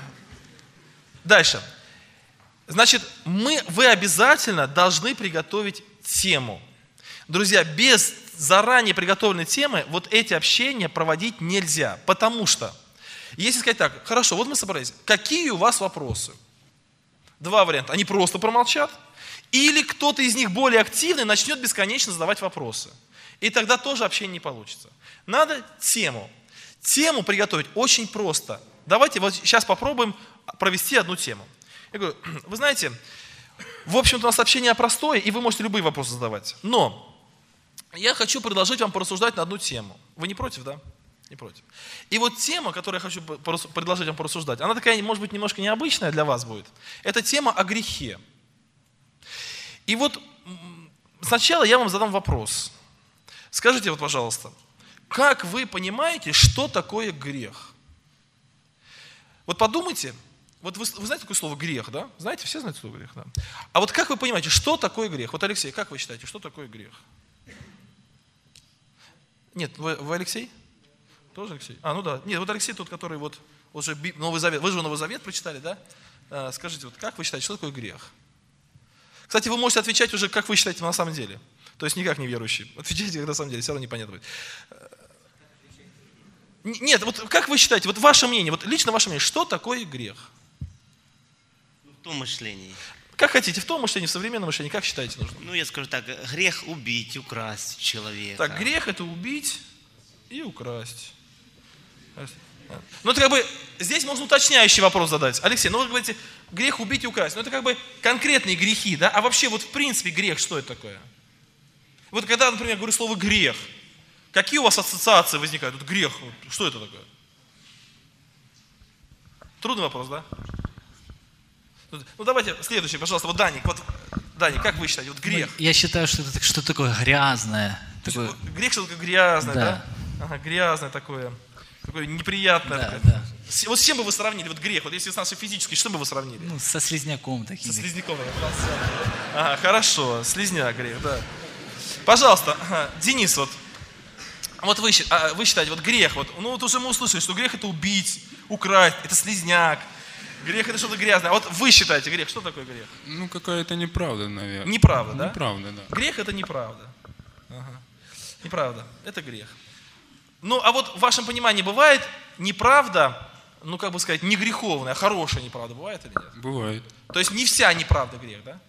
Дальше. Значит, мы, вы обязательно должны приготовить тему. Друзья, без заранее приготовленной темы вот эти общения проводить нельзя. Потому что, если сказать так: хорошо, вот мы собрались, какие у вас вопросы? Два варианта. Они просто промолчат. Или кто-то из них более активный начнет бесконечно задавать вопросы. И тогда тоже общение не получится. Надо тему. Тему приготовить очень просто. Давайте вот сейчас попробуем провести одну тему. Я говорю: вы знаете, в общем-то у нас общение простое, и вы можете любые вопросы задавать. Но я хочу предложить вам порассуждать на одну тему. Вы не против, да? Не против. И вот тема, которую я хочу предложить вам порассуждать, она такая, может быть, немножко необычная для вас будет. Это тема о грехе. И вот сначала я вам задам вопрос. Скажите, вот, пожалуйста, как вы понимаете, что такое грех? Вот подумайте, вот вы, вы знаете такое слово грех, да? Знаете, все знают слово грех, да? А вот как вы понимаете, что такое грех? Вот, Алексей, как вы считаете, что такое грех? Нет, вы, вы Алексей? Тоже Алексей? А, ну да. Нет, вот Алексей тот, который вот уже Новый Завет, вы же Новый Завет прочитали, да? А, скажите, вот как вы считаете, что такое грех? Кстати, вы можете отвечать уже, как вы считаете на самом деле. То есть никак не верующие. Отвечайте, как на самом деле, все равно непонятно будет. Нет, вот как вы считаете, вот ваше мнение, вот лично ваше мнение, что такое грех? В том мышлении. Как хотите, в том мышлении, в современном мышлении, как считаете нужно? Ну, я скажу так, грех убить, украсть человека. Так, грех это убить и украсть. Ну, это как бы, здесь можно уточняющий вопрос задать. Алексей, ну вы говорите, грех убить и украсть. Ну, это как бы конкретные грехи, да? А вообще, вот в принципе, грех, что это такое? Вот когда, например, я говорю слово грех, какие у вас ассоциации возникают? Вот грех, что это такое? Трудный вопрос, да? Ну, давайте следующий, пожалуйста. Вот Даник, вот, Даник, как вы считаете, вот грех? Я считаю, что это что такое грязное. Такое... Вот, грех что-то грязное, да? Да. Ага, грязное такое. Такое неприятное. Да, такое. да. С, вот с чем бы вы сравнили? Вот грех, вот если с нашей физической, что бы вы сравнили? Ну, со слизняком таким. Со слизняком. Ага, хорошо, слизняк грех, да. Пожалуйста, ага, Денис, вот, вот вы, а, вы считаете, вот грех, вот, ну вот уже мы услышали, что грех это убить, украсть, это слизняк, грех это что-то грязное. А вот вы считаете грех, что такое грех? Ну, какая-то неправда, наверное. Неправда, да? Неправда, да. Грех это неправда. Ага. Неправда, это грех. Ну, а вот в вашем понимании бывает неправда, ну, как бы сказать, не греховная, а хорошая неправда бывает или нет? Бывает. То есть не вся неправда грех, да?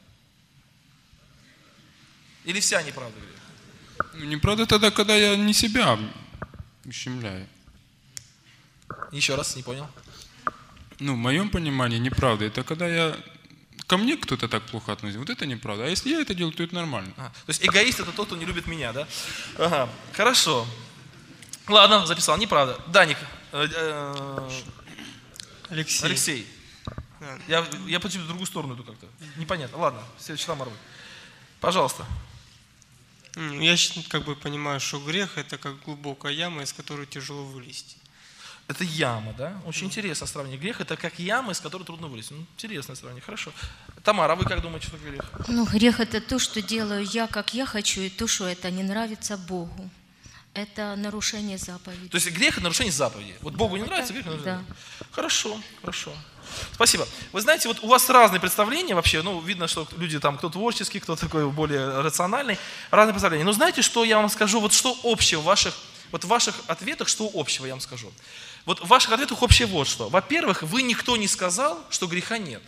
Или вся неправда грех? Ну, неправда тогда, когда я не себя ущемляю. Еще раз, не понял. Ну, в моем понимании неправда. Это когда я... Ко мне кто-то так плохо относится. Вот это неправда. А если я это делаю, то это нормально. А, то есть эгоист это тот, кто не любит меня, да? Ага, хорошо. Ладно, записал, неправда. Даник, э, э, Алексей. Алексей, Да. Я, я почему-то в другую сторону иду как-то. Непонятно. Ладно, следующий Тамара. Пожалуйста. М, Я щ- как бы понимаю, что грех это как глубокая яма, из которой тяжело вылезти. Это яма, да? Очень интересное сравнение. Грех – это как яма, из которой трудно вылезти. Ну, интересное сравнение, хорошо. Тамара, а вы как думаете, что такое грех? Ну, грех – это то, что делаю я, как я хочу, и то, что это не нравится Богу. Это нарушение заповедей. То есть грех – это нарушение заповеди. Вот Богу не нравится, грех – это нарушение заповеди. Хорошо, хорошо. Спасибо. Вы знаете, вот у вас разные представления вообще. Ну, видно, что люди там, кто творческий, кто такой более рациональный. Разные представления. Но знаете, что я вам скажу? Вот что общее в ваших, вот в ваших ответах, что общего я вам скажу? Вот в ваших ответах общее вот что. Во-первых, вы никто не сказал, что греха нет.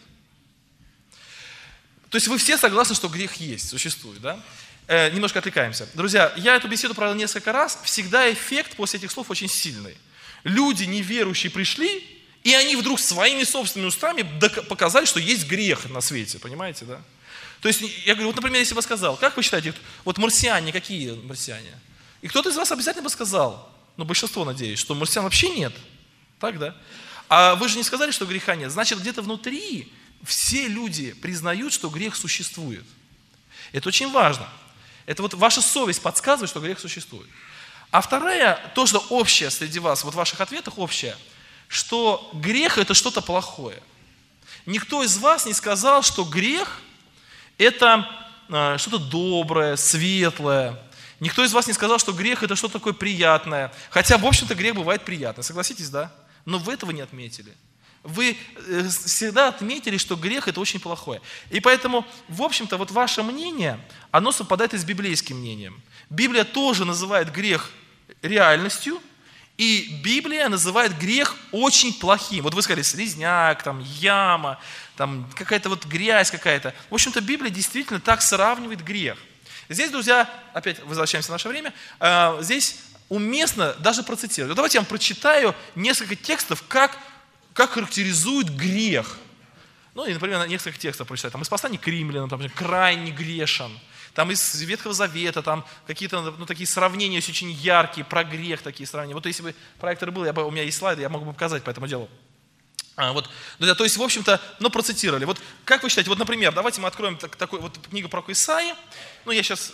То есть вы все согласны, что грех есть, существует, да? Э, немножко отвлекаемся. Друзья, я эту беседу провел несколько раз. Всегда эффект после этих слов очень сильный. Люди неверующие пришли, и они вдруг своими собственными устами док- показали, что есть грех на свете, понимаете, да? То есть, я говорю, вот, например, если бы сказал, как вы считаете, вот марсиане, какие марсиане? И кто-то из вас обязательно бы сказал, ну, большинство, надеюсь, что марсиан вообще нет. Так, да? А вы же не сказали, что греха нет. Значит, где-то внутри все люди признают, что грех существует. Это очень важно. Это вот ваша совесть подсказывает, что грех существует. А вторая, то, что общее среди вас, вот в ваших ответах общее, что грех – это что-то плохое. Никто из вас не сказал, что грех – это э, что-то доброе, светлое. Никто из вас не сказал, что грех – это что-то такое приятное. Хотя, в общем-то, грех бывает приятный. Согласитесь, да? Но вы этого не отметили. Вы э, всегда отметили, что грех – это очень плохое. И поэтому, в общем-то, вот ваше мнение, оно совпадает и с библейским мнением. Библия тоже называет грех реальностью, и Библия называет грех очень плохим. Вот вы сказали, слизняк, там, яма, там, какая-то вот грязь какая-то. В общем-то, Библия действительно так сравнивает грех. Здесь, друзья, опять возвращаемся в наше время, э, здесь уместно даже процитировать. Давайте я вам прочитаю несколько текстов, как, как характеризует грех. Ну, и, например, несколько текстов прочитать. Там из послания к римлянам, там, крайне грешен. Там из Ветхого Завета, там какие-то, ну, такие сравнения очень яркие, про грех такие сравнения. Вот если бы проектор был, я бы, у меня есть слайды, я мог бы показать по этому делу. А, вот, друзья, то есть, в общем-то, ну, процитировали. Вот как вы считаете, вот, например, давайте мы откроем так, такой, вот книгу про Исаии. Ну, я сейчас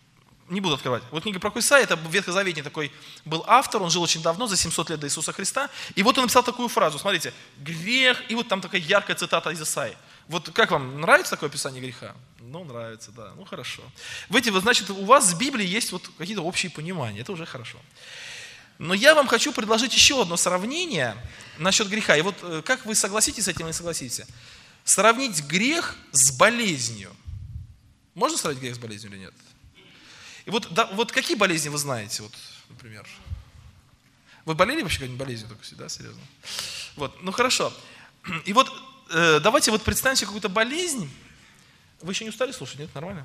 не буду открывать. Вот книга про Исаии, это ветхозаветный такой был автор, он жил очень давно, за семьсот лет до Иисуса Христа. И вот он написал такую фразу, смотрите, грех, и вот там такая яркая цитата из Исаии. Вот как вам, нравится такое описание греха? Ну, нравится, да, ну, хорошо. В эти, вот, значит, у вас с Библией есть вот какие-то общие понимания, это уже хорошо. Но я вам хочу предложить еще одно сравнение насчет греха. И вот как вы согласитесь с этим или не согласитесь? Сравнить грех с болезнью. Можно сравнить грех с болезнью или нет? И вот, да, вот какие болезни вы знаете, вот, например? Вы болели вообще какой-нибудь болезнью только всегда, серьезно? Вот, ну хорошо. И вот э, давайте вот представим себе какую-то болезнь. Вы еще не устали слушать, нет? Нормально?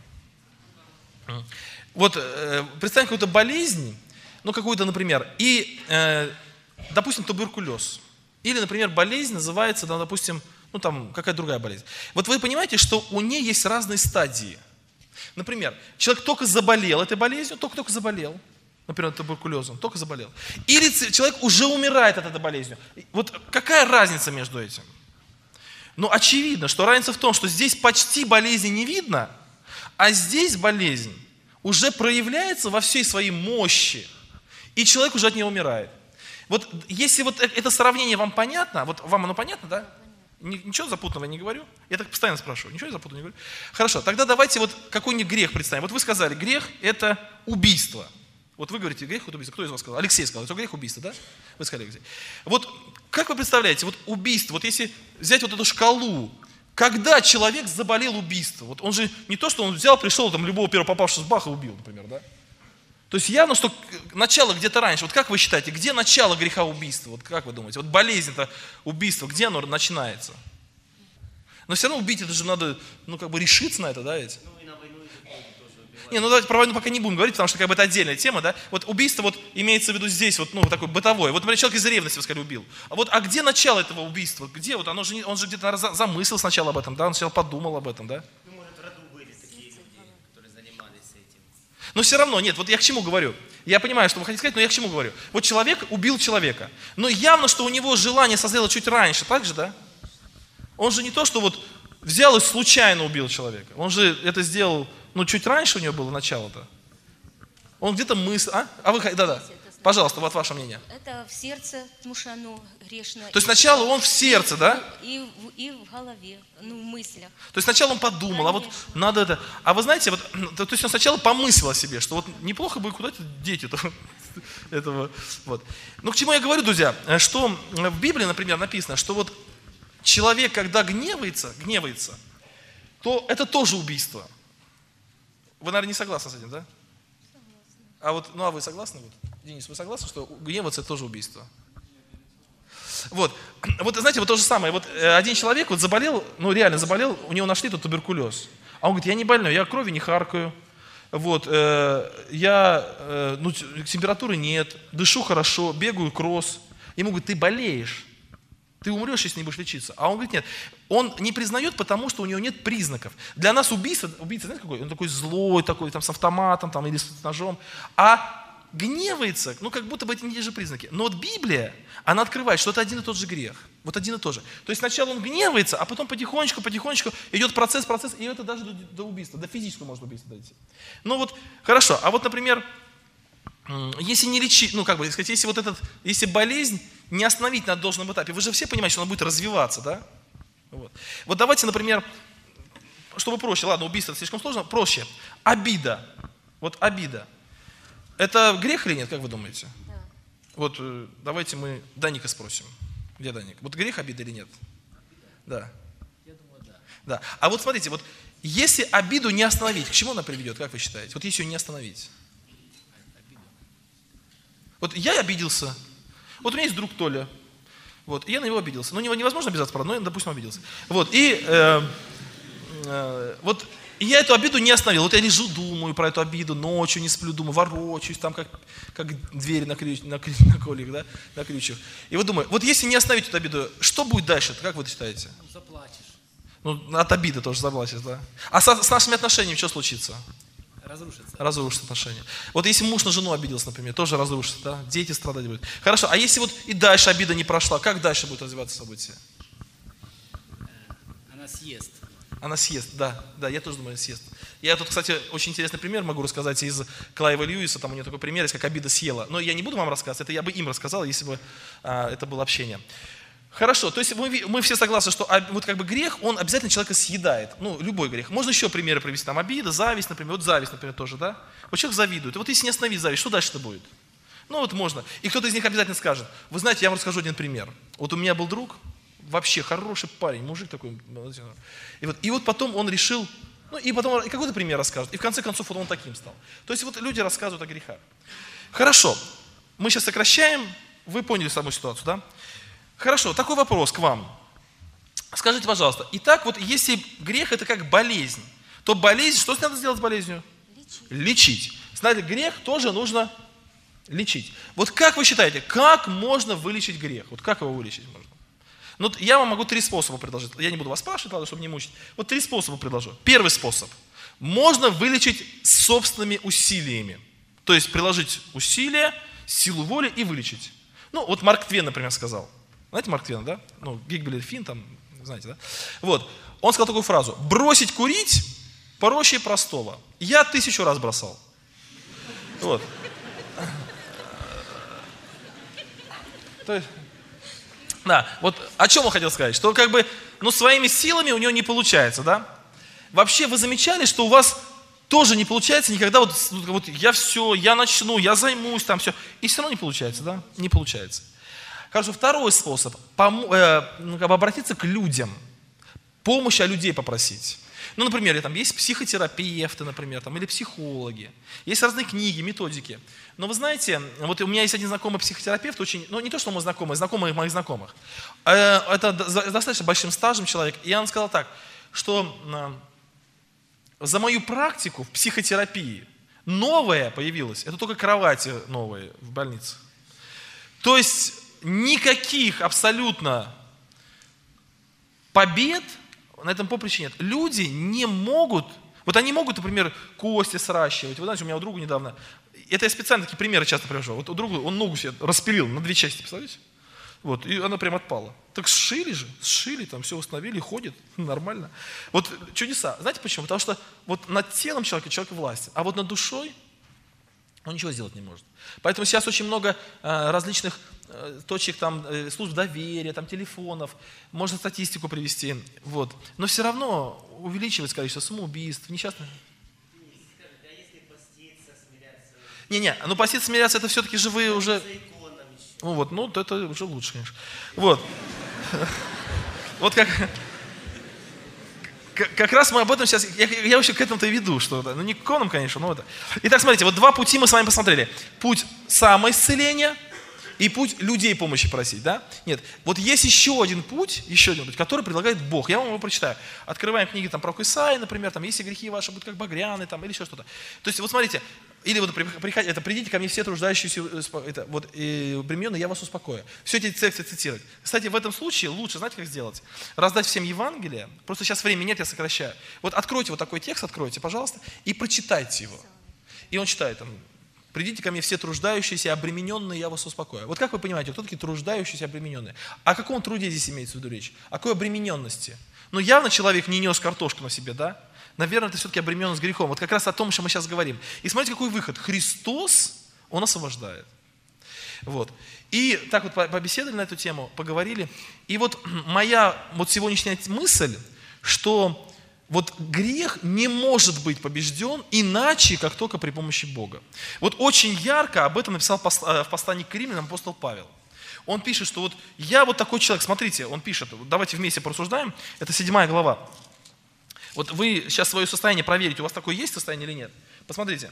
Вот э, представим какую-то болезнь, ну какую-то, например, и, э, допустим, туберкулез. Или, например, болезнь называется, да, допустим, ну там какая-то другая болезнь. Вот вы понимаете, что у нее есть разные стадии. Например, человек только заболел этой болезнью, только-только заболел, например, туберкулезом, только заболел. Или человек уже умирает от этой болезни. Вот какая разница между этим? Ну, очевидно, что разница в том, что здесь почти болезни не видно, а здесь болезнь уже проявляется во всей своей мощи, и человек уже от нее умирает. Вот если вот это сравнение вам понятно, вот вам оно понятно, да? Ничего запутанного не говорю? Я так постоянно спрашиваю, ничего запутанного не говорю? Хорошо, тогда давайте вот какой-нибудь грех представим. Вот вы сказали, грех – это убийство. Вот вы говорите, грех – это убийство. Кто из вас сказал? Алексей сказал, это грех – убийство, да? Вы сказали, Алексей. Вот как вы представляете, вот убийство, вот если взять вот эту шкалу, когда человек заболел убийством, вот он же не то, что он взял, пришел, там, любого первого попавшего с баха убил, например, да? То есть явно, что начало где-то раньше. Вот как вы считаете, где начало греха убийства? Вот как вы думаете? Вот болезнь-то убийство, где оно начинается? Но все равно убить, это же надо, ну, как бы решиться на это, да, ведь? Не, ну давайте про войну пока не будем говорить, потому что как бы это отдельная тема, да? Вот убийство вот имеется в виду здесь, вот, ну, такое бытовое. Вот, например, человек из ревности, вы сказали, убил. А вот, а где начало этого убийства? Где вот оно же, он же где-то замыслил сначала об этом, да? Он сначала подумал об этом, да? Но все равно, нет, вот я к чему говорю? Я понимаю, что вы хотите сказать, но я к чему говорю? Вот человек убил человека. Но явно, что у него желание созрело чуть раньше, так же, да? Он же не то, что вот взял и случайно убил человека. Он же это сделал, ну, чуть раньше у него было начало-то. Он где-то мысль... А? А вы... Да-да. Пожалуйста, вот ваше мнение. Это в сердце, потому что оно грешно. То есть сначала он в сердце, да? И в, и в голове, ну, в мыслях. То есть сначала он подумал, а вот надо это... А вы знаете, вот, то есть он сначала помыслил о себе, что вот неплохо бы куда-то деть этого. этого вот. Ну, к чему я говорю, друзья? Что в Библии, например, написано, что вот человек, когда гневается, гневается, то это тоже убийство. Вы, наверное, не согласны с этим, да? А вот, ну а вы согласны? Вот? Денис, вы согласны, что гневаться это тоже убийство? Вот, вот знаете, вот то же самое. Вот один человек вот заболел, ну реально заболел, у него нашли тут туберкулез. А он говорит, я не больной, я крови не харкаю, вот, э, я, э, ну, температуры нет, дышу хорошо, бегаю кросс. Ему говорят, ты болеешь. Ты умрешь, если не будешь лечиться. А он говорит, нет. Он не признает, потому что у него нет признаков. Для нас убийца, убийца, знаете какой? Он такой злой, такой, там, с автоматом там, или с ножом. А гневается, ну, как будто бы это не те же признаки. Но вот Библия, она открывает, что это один и тот же грех. Вот один и тот же. То есть сначала он гневается, а потом потихонечку, потихонечку идет процесс, процесс, и это даже до, до убийства, до физического может убийства дойти. Ну вот, хорошо. А вот, например, если не лечить, ну, как бы сказать, если вот этот, если болезнь не остановить на должном этапе, вы же все понимаете, что она будет развиваться, да? Вот, вот давайте, например, чтобы проще, ладно, убийство это слишком сложно, проще. Обида. Вот обида. Это грех или нет, как вы думаете? Да. Вот давайте мы Даника спросим. Где Даник? Вот грех обида или нет? Да. Я думаю, да. Да. А вот смотрите, вот если обиду не остановить, к чему она приведет, как вы считаете? Вот если ее не остановить. Вот я обиделся. Вот у меня есть друг Толя. Вот, и я на него обиделся. Ну, невозможно обижаться, правда, но, допустим, обиделся. Вот, и э, э, вот я эту обиду не остановил. Вот я лежу, думаю про эту обиду, ночью не сплю, думаю, ворочаюсь, там как, как двери на, крюч, на, на колик, да, на крючьях. И вот думаю, вот если не остановить эту обиду, что будет дальше, как вы считаете? Ну, заплачешь. Ну, от обиды тоже заплачешь, да. А со, с нашими отношениями что случится? Разрушится. Разрушится отношения. Вот если муж на жену обиделся, например, тоже разрушится, да? Дети страдать будут. Хорошо, а если вот и дальше обида не прошла, как дальше будет развиваться события? Она съест. Она съест, да, да, я тоже думаю, съест. Я тут, кстати, очень интересный пример могу рассказать из Клайва Льюиса, там у него такой пример есть, как обида съела. Но я не буду вам рассказывать, это я бы им рассказал, если бы а, это было общение. Хорошо, то есть мы, мы все согласны, что вот как бы грех, он обязательно человека съедает. Ну, любой грех. Можно еще примеры привести, там обида, зависть, например. Вот зависть, например, тоже, да? Вот человек завидует. И вот если не остановить зависть, что дальше-то будет? Ну, вот можно. И кто-то из них обязательно скажет. Вы знаете, я вам расскажу один пример. Вот у меня был друг, вообще хороший парень, мужик такой. И вот, и вот потом он решил, ну, и потом и какой-то пример расскажет. И в конце концов вот он таким стал. То есть вот люди рассказывают о грехах. Хорошо, мы сейчас сокращаем, вы поняли саму ситуацию, да? Хорошо, такой вопрос к вам. Скажите, пожалуйста, итак, вот если грех это как болезнь, то болезнь, что надо сделать с болезнью? Лечить. Лечить. Знаете, грех тоже нужно лечить. Вот как вы считаете, как можно вылечить грех? Вот как его вылечить можно? Ну, я вам могу три способа предложить. Я не буду вас спрашивать, ладно, чтобы не мучить. Вот три способа предложу. Первый способ. Можно вылечить собственными усилиями. То есть приложить усилия, силу воли и вылечить. Ну, вот Марк Твен, например, сказал. Знаете Марк Твена, да? Ну, Гигбелер Финн, там, знаете, да? Вот. Он сказал такую фразу. Бросить курить проще простого. Я тысячу раз бросал. Вот. То есть, да, вот о чем он хотел сказать? Что как бы, ну, своими силами у него не получается, да? Вообще, вы замечали, что у вас тоже не получается никогда вот, вот я все, я начну, я займусь, там все. И все равно не получается, да? Не получается. Хорошо, второй способ, пом- э, как бы обратиться к людям, помощи о людей попросить. Ну, например, там есть психотерапевты, например, там, или психологи, есть разные книги, методики. Но вы знаете, вот у меня есть один знакомый психотерапевт, очень, ну не то, что мой знакомый, знакомый моих знакомых, э, это с достаточно большим стажем человек, и он сказал так, что э, за мою практику в психотерапии новое появилось, это только кровати новые в больнице. То есть никаких абсолютно побед на этом поприще нет. Люди не могут, вот они могут, например, кости сращивать. Вы знаете, у меня у друга недавно, это я специально такие примеры часто привожу. Вот у друга, он ногу себе распилил на две части, представляете? Вот, и она прям отпала. Так сшили же, сшили, там все установили, ходит, нормально. Вот чудеса. Знаете почему? Потому что вот над телом человека человек властен, а вот над душой он ничего сделать не может. Поэтому сейчас очень много э, различных э, точек, там, э, служб доверия, там, телефонов, можно статистику привести. Вот. Но все равно увеличивается количество самоубийств, несчастных. Не-не, ну поститься, смиряться, это все-таки же вы уже... Ну вот, ну это уже лучше, конечно. Вот. Вот как... Как раз мы об этом сейчас, я, я вообще к этому-то и веду, что, ну не к иконам, конечно, но это. Итак, смотрите, вот два пути мы с вами посмотрели. Путь самоисцеления и путь людей помощи просить, да? Нет, вот есть еще один путь, еще один путь, который предлагает Бог. Я вам его прочитаю. Открываем книги там, про Исаии, например, там, если грехи ваши будут как багряны, там, или еще что-то. То есть, вот смотрите, или вот приходите, это, придите ко мне все труждающиеся, это, вот, и, бременные, я вас успокою. Все эти тексты цитировать. Кстати, в этом случае лучше, знаете, как сделать? Раздать всем Евангелие. Просто сейчас времени нет, я сокращаю. Вот откройте вот такой текст, откройте, пожалуйста, и прочитайте его. И он читает там: придите ко мне все труждающиеся и обремененные, я вас успокою. Вот как вы понимаете, кто такие труждающиеся и обремененные? О каком труде здесь имеется в виду речь? О какой обремененности? Ну, явно человек не нес картошку на себе, да? Наверное, это все-таки обремененность грехом. Вот как раз о том, что мы сейчас говорим. И смотрите, какой выход. Христос, Он освобождает. Вот. И так вот побеседовали на эту тему, поговорили. И вот моя вот сегодняшняя мысль, что вот грех не может быть побежден иначе, как только при помощи Бога. Вот очень ярко об этом написал в послании к Римлянам апостол Павел. Он пишет, что вот я вот такой человек, смотрите, он пишет, давайте вместе порассуждаем, это седьмая глава. Вот вы сейчас свое состояние проверите, у вас такое есть состояние или нет. Посмотрите.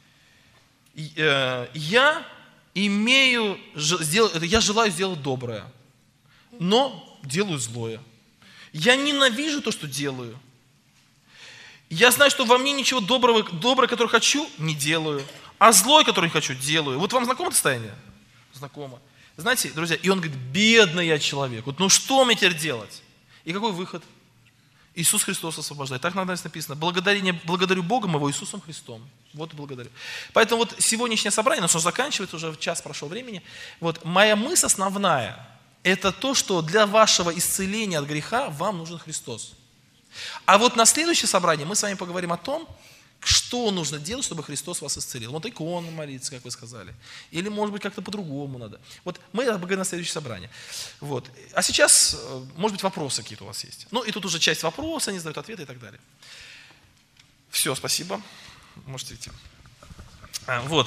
Я имею, я желаю сделать доброе, но делаю злое. Я ненавижу то, что делаю. Я знаю, что во мне ничего доброго, доброе, которое хочу, не делаю. А злое, которое не хочу, делаю. Вот вам знакомо это состояние? Знакомо. Знаете, друзья, и он говорит: бедный я человек. Вот ну что мне теперь делать? И какой выход? Иисус Христос освобождает. Так написано: благодарение, благодарю Бога моего Иисусом Христом. Вот и благодарю. Поэтому вот сегодняшнее собрание, у нас уже заканчивается, уже час прошел времени. Вот моя мысль основная, это то, что для вашего исцеления от греха вам нужен Христос. А вот на следующее собрание мы с вами поговорим о том, что нужно делать, чтобы Христос вас исцелил. Вот иконы молиться, как вы сказали. Или, может быть, как-то по-другому надо. Вот мы это поговорим на следующее собрание. Вот. А сейчас, может быть, вопросы какие-то у вас есть. Ну, и тут уже часть вопросов, они задают ответы и так далее. Все, спасибо. Можете идти. А, вот.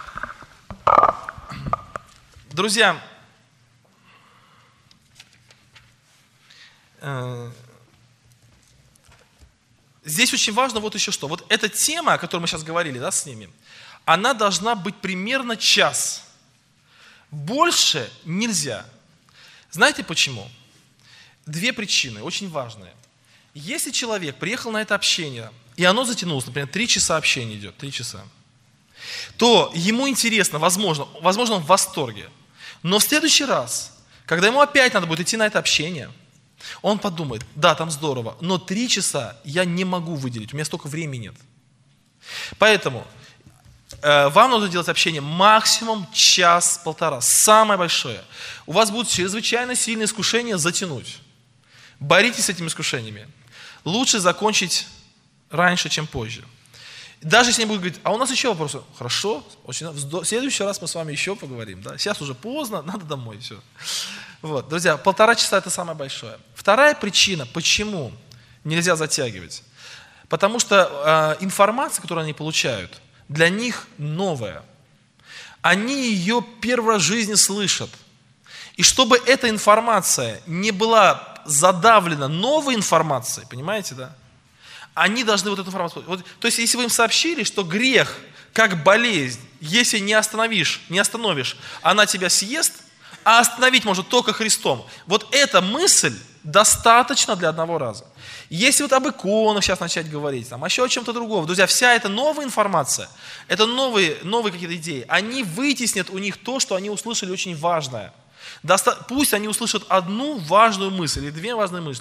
Друзья, э- здесь очень важно вот еще что. Вот эта тема, о которой мы сейчас говорили, да, с ними, она должна быть примерно час. Больше нельзя. Знаете почему? Две причины, очень важные. Если человек приехал на это общение, и оно затянулось, например, три часа общения идет, три часа, то ему интересно, возможно, возможно, он в восторге. Но в следующий раз, когда ему опять надо будет идти на это общение, он подумает: да, там здорово, но три часа я не могу выделить, у меня столько времени нет. Поэтому э, вам нужно делать общение максимум час-полтора, самое большое. У вас будут чрезвычайно сильные искушения затянуть. Боритесь с этими искушениями. Лучше закончить раньше, чем позже. Даже если они будут говорить: а у нас еще вопросы. Хорошо, очень, в следующий раз мы с вами еще поговорим. Да? Сейчас уже поздно, надо домой. Все. Вот, друзья, полтора часа это самое большое. Вторая причина, почему нельзя затягивать. Потому что э, информация, которую они получают, для них новая. Они ее первый раз в жизни слышат. И чтобы эта информация не была задавлена новой информацией, понимаете, да? Они должны вот эту информацию... Вот, то есть, если вы им сообщили, что грех, как болезнь, если не остановишь, не остановишь, она тебя съест, а остановить может только Христом. Вот эта мысль достаточно для одного раза. Если вот об иконах сейчас начать говорить, там, а еще о чем-то другом, друзья, вся эта новая информация, это новые, новые какие-то идеи, они вытеснят у них то, что они услышали очень важное. Доста... Пусть они услышат одну важную мысль или две важные мысли.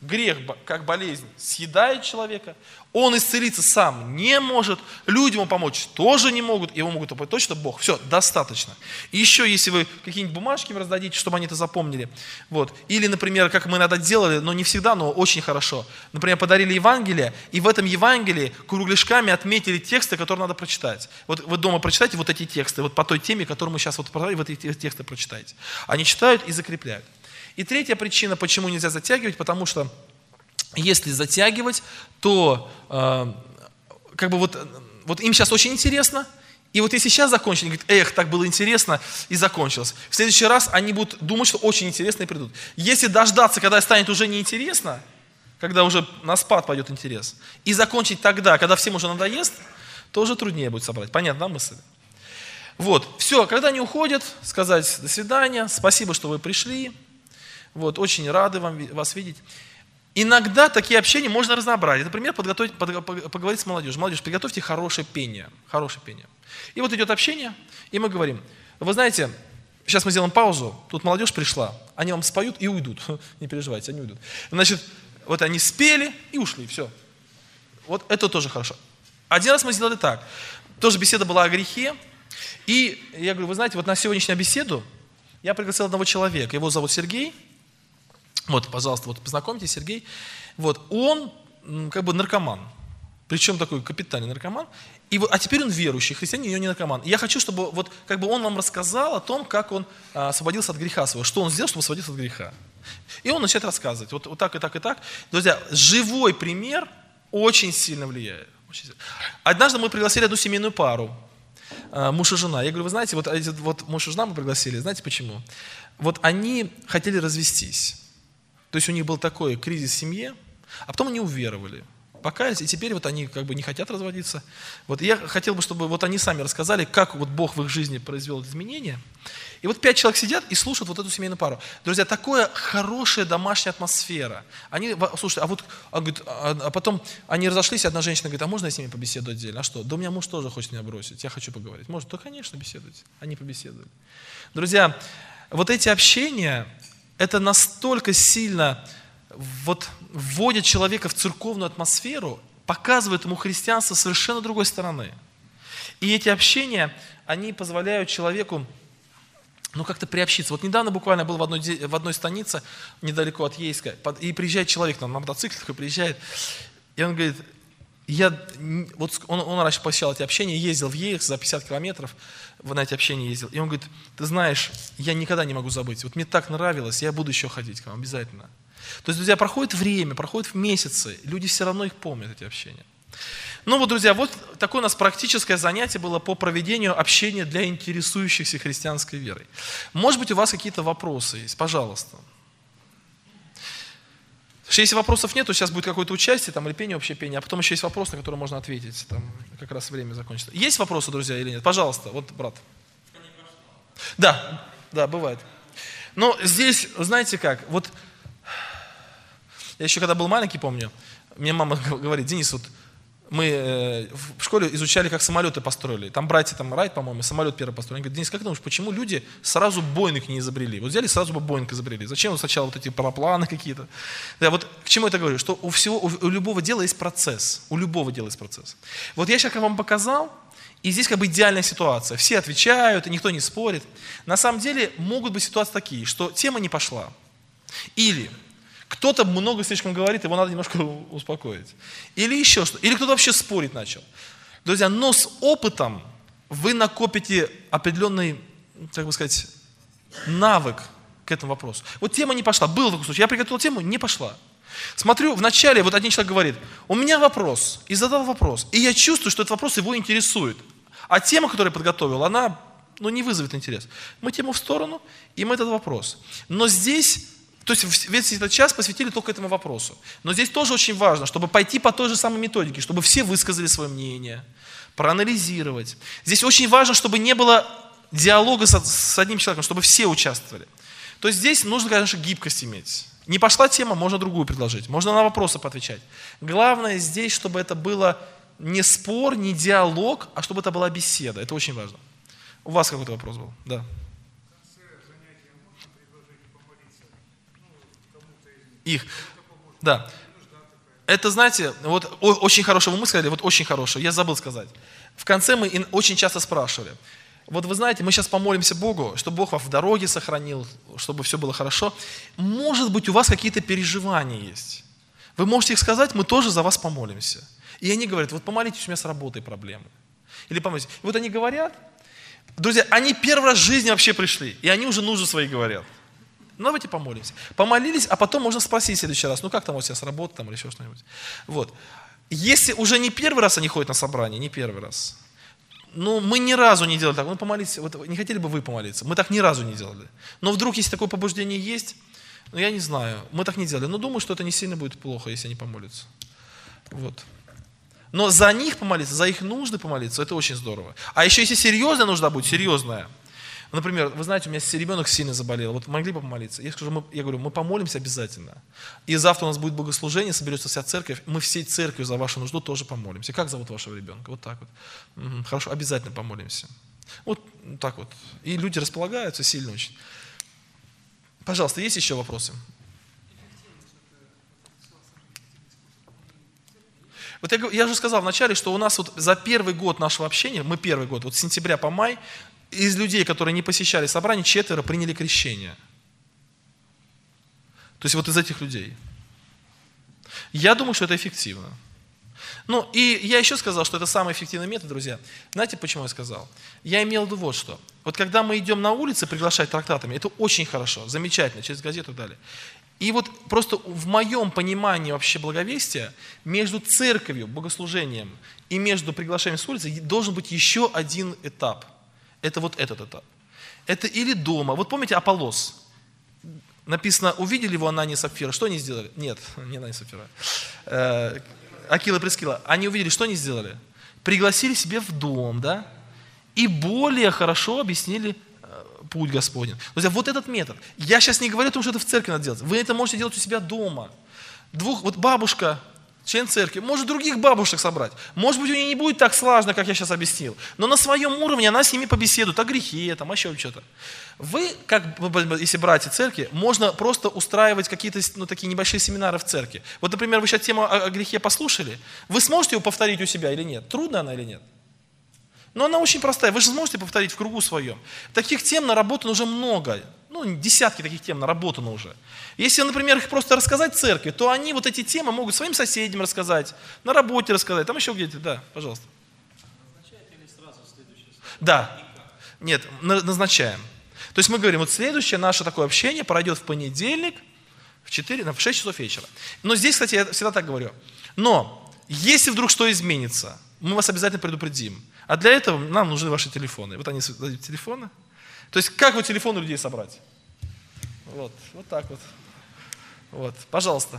грех, как болезнь, съедает человека, он исцелиться сам не может, люди ему помочь тоже не могут, его могут помочь точно Бог. Все, достаточно. И еще, если вы какие-нибудь бумажки им раздадите, чтобы они это запомнили. Вот. Или, например, как мы иногда делали, но не всегда, но очень хорошо. Например, подарили Евангелие, и в этом Евангелии кругляшками отметили тексты, которые надо прочитать. Вот вы дома прочитайте вот эти тексты, вот по той теме, которую мы сейчас вот продали, вот эти тексты прочитайте. Они читают и закрепляют. И третья причина, почему нельзя затягивать, потому что если затягивать, то э, как бы вот, вот им сейчас очень интересно, и вот если сейчас закончили, они говорят, эх, так было интересно, и закончилось. В следующий раз они будут думать, что очень интересно, и придут. Если дождаться, когда станет уже неинтересно, когда уже на спад пойдет интерес, и закончить тогда, когда всем уже надоест, то уже труднее будет собрать. Понятна мысль? Вот, все, когда они уходят, сказать до свидания, спасибо, что вы пришли, вот, очень рады вам, вас видеть. Иногда такие общения можно разнообразить. Например, подготовить, под, поговорить с молодежью. Молодежь, приготовьте хорошее пение. Хорошее пение. И вот идет общение, и мы говорим, вы знаете, сейчас мы сделаем паузу, тут молодежь пришла, они вам споют и уйдут. Не переживайте, они уйдут. Значит, вот они спели и ушли, все. Вот это тоже хорошо. Один раз мы сделали так. Тоже беседа была о грехе. И я говорю, вы знаете, вот на сегодняшнюю беседу я пригласил одного человека, его зовут Сергей. Вот, пожалуйста, вот познакомьтесь, Сергей. Вот, он как бы наркоман, причем такой капитальный наркоман. И вот, а теперь он верующий, христианин, но не наркоман. И я хочу, чтобы вот как бы он вам рассказал о том, как он а, освободился от греха своего, что он сделал, чтобы освободиться от греха. И он начинает рассказывать, вот, вот так и так и так. Друзья, живой пример очень сильно влияет. Очень сильно. Однажды мы пригласили одну семейную пару, а, муж и жена. Я говорю, вы знаете, вот, вот муж и жена мы пригласили, знаете почему? Вот они хотели развестись. То есть у них был такой кризис в семье, а потом они уверовали, покаялись, и теперь вот они как бы не хотят разводиться. Вот я хотел бы, чтобы вот они сами рассказали, как вот Бог в их жизни произвел изменения. И вот пять человек сидят и слушают вот эту семейную пару. Друзья, такая хорошая домашняя атмосфера. Они, слушайте, а вот, а, говорит, а, а потом они разошлись, и одна женщина говорит, а можно я с ними побеседую отдельно? А что? Да у меня муж тоже хочет меня бросить, я хочу поговорить. Может, да, конечно, беседуйте. Они побеседовали. Друзья, вот эти общения, это настолько сильно вот вводит человека в церковную атмосферу, показывает ему христианство с совершенно другой стороны. И эти общения, они позволяют человеку, ну, как-то приобщиться. Вот недавно буквально был в одной, в одной станице, недалеко от Ейска, и приезжает человек, там, на мотоцикле такой приезжает, и он говорит, я, вот он, он раньше посещал эти общения, ездил в Ейск за пятьдесят километров, на эти общения ездил. И он говорит, ты знаешь, я никогда не могу забыть. Вот мне так нравилось, я буду еще ходить к вам обязательно. То есть, друзья, проходит время, проходят месяцы, люди все равно их помнят, эти общения. Ну вот, друзья, вот такое у нас практическое занятие было по проведению общения для интересующихся христианской верой. Может быть, у вас какие-то вопросы есть? Пожалуйста. Если вопросов нет, то сейчас будет какое-то участие, там, или пение, общее пение, а потом еще есть вопросы, на которые можно ответить. Там как раз время закончится. Есть вопросы, друзья, или нет? Пожалуйста, вот, брат. Да, да, бывает. Но здесь, знаете как, вот я еще когда был маленький, помню, мне мама говорит, Денис, вот мы в школе изучали, как самолеты построили. Там братья там, Райт, по-моему, самолет первый построили. Они говорят, Денис, как ты думаешь, почему люди сразу Боинг не изобрели? Вот взяли, сразу бы Боинг изобрели. Зачем сначала вот эти парапланы какие-то? Да, вот к чему я это говорю? Что у всего, у любого дела есть процесс. У любого дела есть процесс. Вот я сейчас вам показал, и здесь как бы идеальная ситуация. Все отвечают, и никто не спорит. На самом деле могут быть ситуации такие, что тема не пошла. Или кто-то много слишком говорит, его надо немножко успокоить. Или еще что. Или кто-то вообще спорить начал. Друзья, но с опытом вы накопите определенный, как бы сказать, навык к этому вопросу. Вот тема не пошла. Был такой случай. Я приготовил тему, не пошла. Смотрю, вначале вот один человек говорит, у меня вопрос, и задал вопрос. И я чувствую, что этот вопрос его интересует. А тема, которую я подготовил, она ну, не вызовет интерес. Мы тему в сторону, и мы этот вопрос. Но здесь... То есть весь этот час посвятили только этому вопросу. Но здесь тоже очень важно, чтобы пойти по той же самой методике, чтобы все высказали свое мнение, проанализировать. Здесь очень важно, чтобы не было диалога с, с одним человеком, чтобы все участвовали. То есть здесь нужно, конечно, гибкость иметь. Не пошла тема, можно другую предложить, можно на вопросы поотвечать. Главное здесь, чтобы это было не спор, не диалог, а чтобы это была беседа. Это очень важно. У вас какой-то вопрос был? Да. Их. Да. Это, знаете, вот о- очень хорошего мы сказали, вот очень хорошего, я забыл сказать. В конце мы ин- очень часто спрашивали. Вот вы знаете, мы сейчас помолимся Богу, чтобы Бог вас в дороге сохранил, чтобы все было хорошо. Может быть, у вас какие-то переживания есть. Вы можете их сказать, мы тоже за вас помолимся. И они говорят, вот помолитесь, у меня с работой проблемы. Или помолитесь. И вот они говорят, друзья, они первый раз в жизни вообще пришли, и они уже нужды свои говорят. Ну, давайте помолимся. Помолились, а потом можно спросить в следующий раз, ну как там у тебя с работы там, или еще что-нибудь. Вот. Если уже не первый раз они ходят на собрание, не первый раз, ну, мы ни разу не делали так. Ну, помолитесь, вот не хотели бы вы помолиться? Мы так ни разу не делали. Но вдруг, если такое побуждение есть, ну, я не знаю, мы так не делали. Но думаю, что это не сильно будет плохо, если они помолятся. Вот. Но за них помолиться, за их нужды помолиться, это очень здорово. А еще если серьезная нужда будет, серьезная. Например, вы знаете, у меня ребенок сильно заболел, вот могли бы помолиться? Я скажу, мы, я говорю, мы помолимся обязательно. И завтра у нас будет богослужение, соберется вся церковь, мы всей церковью за вашу нужду тоже помолимся. Как зовут вашего ребенка? Вот так вот. Угу, хорошо, обязательно помолимся. Вот так вот. И люди располагаются сильно очень. Пожалуйста, есть еще вопросы? Вот я, я уже сказал вначале, что у нас вот за первый год нашего общения, мы первый год, вот с сентября по май, из людей, которые не посещали собрание, четверо приняли крещение. То есть вот из этих людей. Я думаю, что это эффективно. Ну, и я еще сказал, что это самый эффективный метод, друзья. Знаете, почему я сказал? Я имел в виду вот что. Вот когда мы идем на улице приглашать трактатами, это очень хорошо, замечательно, через газету и так далее. И вот просто в моем понимании вообще благовестия, между церковью, богослужением и между приглашением с улицы должен быть еще один этап. Это вот этот этап. Это или дома. Вот помните Аполлос? Написано, увидели его Анания и Сапфира. Что они сделали? Нет, не Анания и Сапфира. Э, Акила и Прискила. Они увидели, что они сделали? Пригласили себе в дом, да? И более хорошо объяснили э, путь Господень. Друзья, вот этот метод. Я сейчас не говорю о том, что это в церкви надо делать. Вы это можете делать у себя дома. Двух, вот бабушка, член церкви, может других бабушек собрать. Может быть, у нее не будет так сложно, как я сейчас объяснил. Но на своем уровне она с ними побеседует о грехе, там, еще что-то. Вы, как, если братья церкви, можно просто устраивать какие-то ну, такие небольшие семинары в церкви. Вот, например, вы сейчас тему о, о грехе послушали. Вы сможете его повторить у себя или нет? Трудно она или нет? Но она очень простая. Вы же сможете повторить в кругу своем. Таких тем наработано уже много. Ну, десятки таких тем наработано уже. Если, например, их просто рассказать церкви, то они вот эти темы могут своим соседям рассказать, на работе рассказать, там еще где-то. Да, пожалуйста. Назначаете или сразу следующее? Да. Нет, назначаем. То есть мы говорим, вот следующее наше такое общение пройдет в понедельник в, четыре, в шесть часов вечера. Но здесь, кстати, я всегда так говорю. Но, если вдруг что изменится, мы вас обязательно предупредим. А для этого нам нужны ваши телефоны. Вот они дают телефоны. То есть, как вот телефоны людей собрать? Вот, вот так вот. Вот, пожалуйста.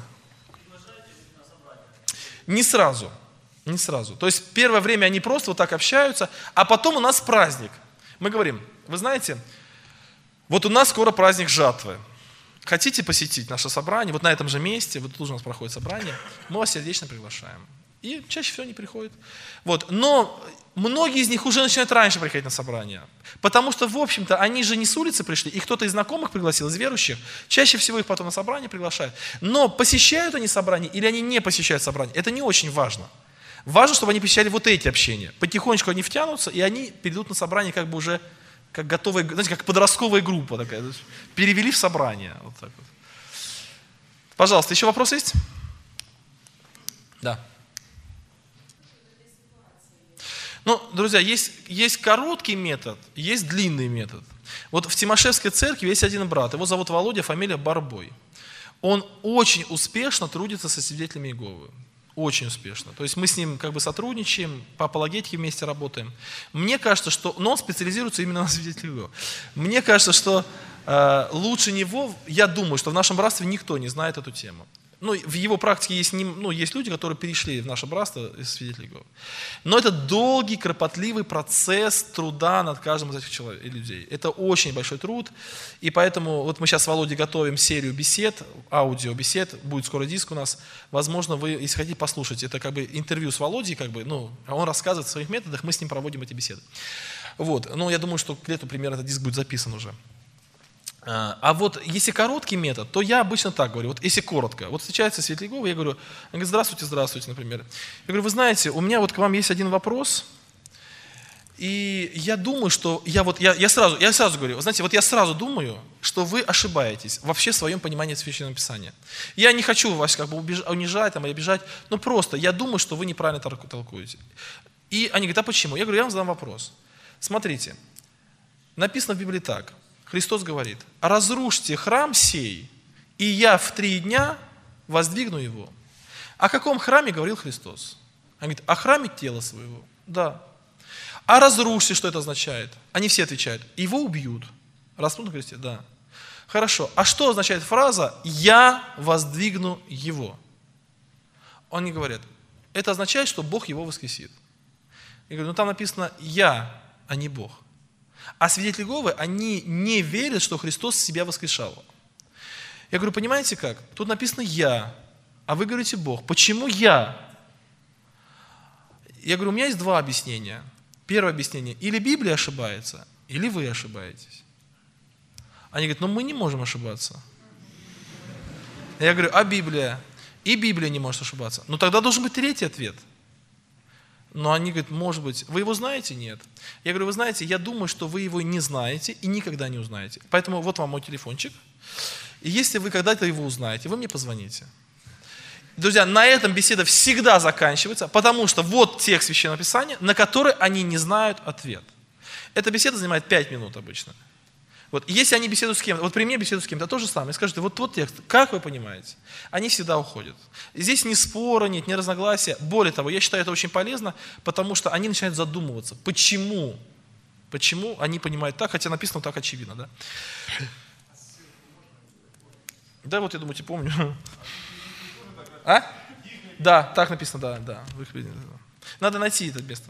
Не сразу, не сразу. То есть, первое время они просто вот так общаются, а потом у нас праздник. Мы говорим, вы знаете, вот у нас скоро праздник жатвы. Хотите посетить наше собрание, вот на этом же месте, вот тут у нас проходит собрание, мы вас сердечно приглашаем. И чаще всего они приходят. Вот. Но многие из них уже начинают раньше приходить на собрание. Потому что, в общем-то, они же не с улицы пришли, их кто-то из знакомых пригласил, из верующих. Чаще всего их потом на собрание приглашают. Но посещают они собрание или они не посещают собрание, это не очень важно. Важно, чтобы они посещали вот эти общения. Потихонечку они втянутся, и они перейдут на собрание как бы уже, как готовая, знаете, как подростковая группа такая. Перевели в собрание. Вот так вот. Пожалуйста, еще вопрос есть? Да. Ну, друзья, есть, есть короткий метод, есть длинный метод. Вот в Тимошевской церкви есть один брат, его зовут Володя, фамилия Барбой. Он очень успешно трудится со свидетелями Иеговы. Очень успешно. То есть мы с ним как бы сотрудничаем, по апологетике вместе работаем. Мне кажется, что... Но он специализируется именно на свидетелях Иеговы. Мне кажется, что э, лучше него, я думаю, что в нашем братстве никто не знает эту тему. Ну, в его практике есть, ну, есть люди, которые перешли в наше братство из свидетелей Иеговы. Но это долгий, кропотливый процесс труда над каждым из этих человек, людей. Это очень большой труд. И поэтому вот мы сейчас с Володей готовим серию бесед, аудиобесед. Будет скоро диск у нас. Возможно, вы, если хотите послушать, это как бы интервью с Володей, как бы, ну, он рассказывает о своих методах, мы с ним проводим эти беседы. Вот. Ну, я думаю, что к лету примерно этот диск будет записан уже. А вот если короткий метод, то я обычно так говорю. Вот если коротко. Вот встречается Светлякова, я говорю, он говорит, здравствуйте, здравствуйте, например. Я говорю, вы знаете, у меня вот к вам есть один вопрос, и я думаю, что я вот, я, я, сразу, я сразу говорю, знаете, вот я сразу думаю, что вы ошибаетесь вообще в своем понимании Священного Писания. Я не хочу вас как бы унижать там, или обижать, но просто я думаю, что вы неправильно толкуете. И они говорят, а почему? Я говорю, я вам задам вопрос. Смотрите, написано в Библии так. Христос говорит, разрушьте храм сей, и я в три дня воздвигну его. О каком храме говорил Христос? Он говорит, о храме тела своего. Да. А разрушьте, что это означает? Они все отвечают, его убьют. Распнут на кресте? Да. Хорошо. А что означает фраза «я воздвигну его»? Они говорят, это означает, что Бог его воскресит. Я говорю, ну там написано «я», а не Бог. А свидетели Иеговы, они не верят, что Христос себя воскрешал. Я говорю, понимаете как? Тут написано «я», а вы говорите «Бог». Почему «я»? Я говорю, у меня есть два объяснения. Первое объяснение, или Библия ошибается, или вы ошибаетесь. Они говорят, ну мы не можем ошибаться. Я говорю, а Библия? И Библия не может ошибаться. Ну тогда должен быть третий ответ. Но они говорят, может быть, вы его знаете? Нет. Я говорю, вы знаете, я думаю, что вы его не знаете и никогда не узнаете. Поэтому вот вам мой телефончик. И если вы когда-то его узнаете, вы мне позвоните. Друзья, на этом беседа всегда заканчивается, потому что вот текст Священного Писания, на который они не знают ответ. Эта беседа занимает пять минут обычно. Вот, если они беседуют с кем-то, вот при мне беседуют с кем-то, то же самое. Скажите, вот тот текст, как вы понимаете? Они всегда уходят. Здесь ни спора нет, ни разногласия. Более того, я считаю это очень полезно, потому что они начинают задумываться, почему, почему они понимают так, хотя написано так очевидно. Да, да вот я думаю, я помню. А? Да, так написано, да, да. Надо найти это место.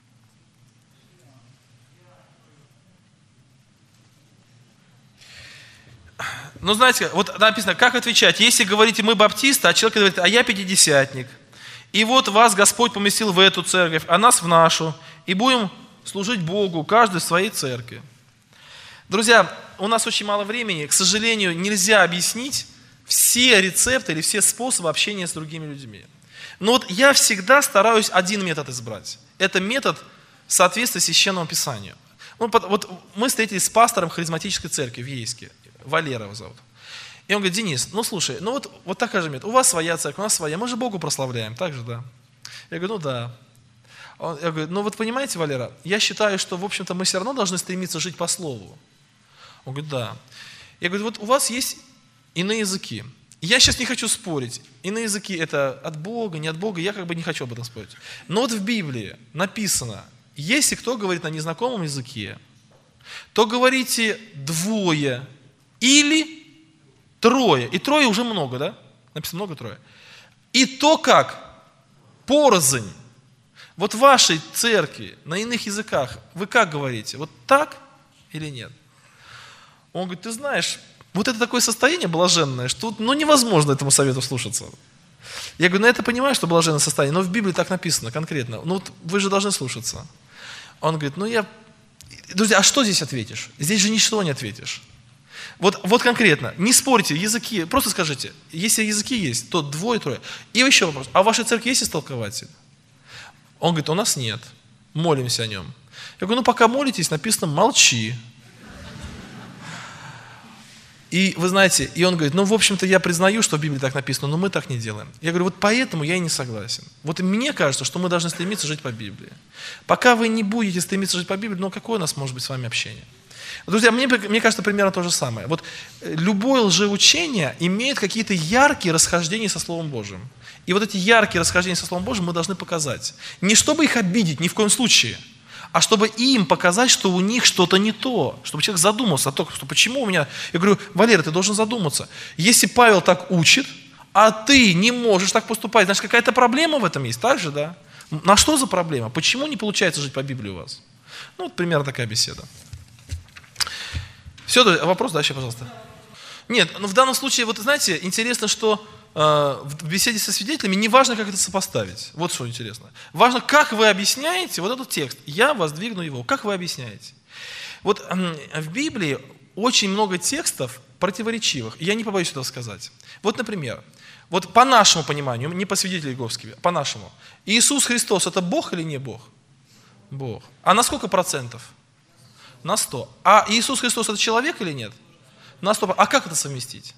Ну, знаете, вот написано, как отвечать. Если говорите, мы баптисты, а человек говорит, а я пятидесятник. И вот вас Господь поместил в эту церковь, а нас в нашу. И будем служить Богу, каждый в своей церкви. Друзья, у нас очень мало времени. К сожалению, нельзя объяснить все рецепты или все способы общения с другими людьми. Но вот я всегда стараюсь один метод избрать. Это метод соответствия Священному Писанию. Вот мы встретились с пастором харизматической церкви в Ейске. Валера его зовут. И он говорит, Денис, ну слушай, ну вот, вот такая же метод. У вас своя церковь, у нас своя. Мы же Богу прославляем, так же, да? Я говорю, ну да. Он, я говорю, ну вот понимаете, Валера, я считаю, что, в общем-то, мы все равно должны стремиться жить по слову. Он говорит, да. Я говорю, вот у вас есть иные языки. Я сейчас не хочу спорить. Иные языки это от Бога, не от Бога, я как бы не хочу об этом спорить. Но вот в Библии написано, если кто говорит на незнакомом языке, то говорите двое или трое. И трое уже много, да? Написано много трое. И то как? Порознь. Вот в вашей церкви на иных языках вы как говорите? Вот так или нет? Он говорит, ты знаешь, вот это такое состояние блаженное, что ну, невозможно этому совету слушаться. Я говорю, ну я-то понимаю, что блаженное состояние, но в Библии так написано конкретно. Ну вот вы же должны слушаться. Он говорит, ну я... Друзья, а что здесь ответишь? Здесь же ничего не ответишь. Вот, вот конкретно, не спорьте, языки, просто скажите, если языки есть, то двое, трое. И еще вопрос, а в вашей церкви есть истолкователь? Он говорит, у нас нет, молимся о нем. Я говорю, ну пока молитесь, написано молчи. И вы знаете, и он говорит, ну в общем-то я признаю, что в Библии так написано, но мы так не делаем. Я говорю, вот поэтому я и не согласен. Вот мне кажется, что мы должны стремиться жить по Библии. Пока вы не будете стремиться жить по Библии, ну какое у нас может быть с вами общение? Друзья, мне, мне кажется примерно то же самое. Вот любое лжеучение имеет какие-то яркие расхождения со Словом Божьим. И вот эти яркие расхождения со Словом Божьим мы должны показать. Не чтобы их обидеть, ни в коем случае, а чтобы им показать, что у них что-то не то. Чтобы человек задумался о том, что почему у меня... Я говорю, Валера, ты должен задуматься. Если Павел так учит, а ты не можешь так поступать, значит, какая-то проблема в этом есть, так же, да? На что за проблема? Почему не получается жить по Библии у вас? Ну, вот примерно такая беседа. Все, вопрос дальше, пожалуйста. Нет, ну в данном случае, вот знаете, интересно, что э, в беседе со свидетелями не важно, как это сопоставить. Вот что интересно. Важно, как вы объясняете вот этот текст. Я воздвигну его. Как вы объясняете? Вот э, в Библии очень много текстов противоречивых. Я не побоюсь этого сказать. Вот, например, вот по нашему пониманию, не по свидетелю Иеговским, по нашему. Иисус Христос – это Бог или не Бог? Бог. А на сколько процентов? На сто. А Иисус Христос – это человек или нет? На сто. А как это совместить?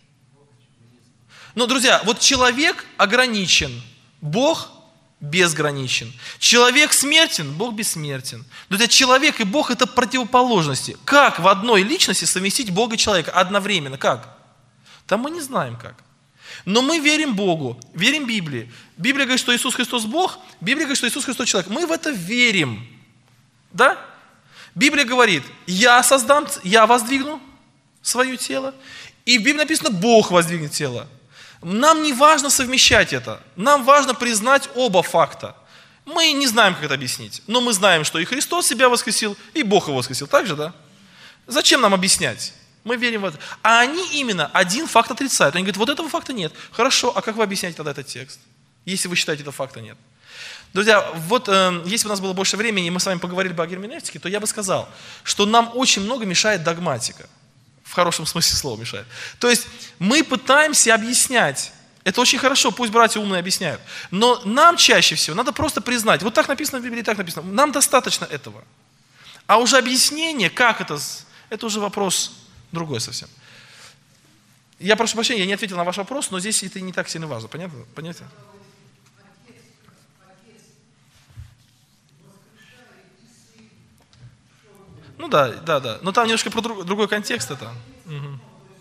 Ну, друзья, вот человек ограничен, Бог безграничен. Человек смертен, Бог бессмертен. Друзья, человек и Бог – это противоположности. Как в одной личности совместить Бога и человека одновременно? Как? Там мы не знаем как. Но мы верим Богу, верим Библии. Библия говорит, что Иисус Христос Бог, Библия говорит, что Иисус Христос человек. Мы в это верим. Да? Библия говорит, я создам, я воздвигну свое тело. И в Библии написано, Бог воздвигнет тело. Нам не важно совмещать это. Нам важно признать оба факта. Мы не знаем, как это объяснить. Но мы знаем, что и Христос себя воскресил, и Бог его воскресил. Так же, да? Зачем нам объяснять? Мы верим в это. А они именно один факт отрицают. Они говорят, вот этого факта нет. Хорошо, а как вы объясняете тогда этот текст? Если вы считаете, этого факта нет. Друзья, вот э, если бы у нас было больше времени, и мы с вами поговорили бы о герменевтике, то я бы сказал, что нам очень много мешает догматика. В хорошем смысле слова мешает. То есть мы пытаемся объяснять. Это очень хорошо, пусть братья умные объясняют. Но нам чаще всего надо просто признать. Вот так написано в Библии, так написано. Нам достаточно этого. А уже объяснение, как это, это уже вопрос другой совсем. Я прошу прощения, я не ответил на ваш вопрос, но здесь это не так сильно важно. Понятно? Понятно? Ну да, да, да. Но там немножко про друг, другой контекст это. Угу.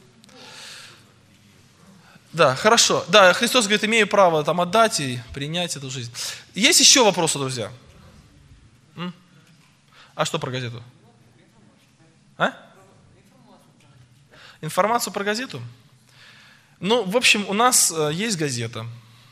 Да, хорошо. Да, Христос говорит, имею право там отдать и принять эту жизнь. Есть еще вопросы, друзья? М? А что про газету? А? Информацию про газету? Ну, в общем, у нас э, есть газета.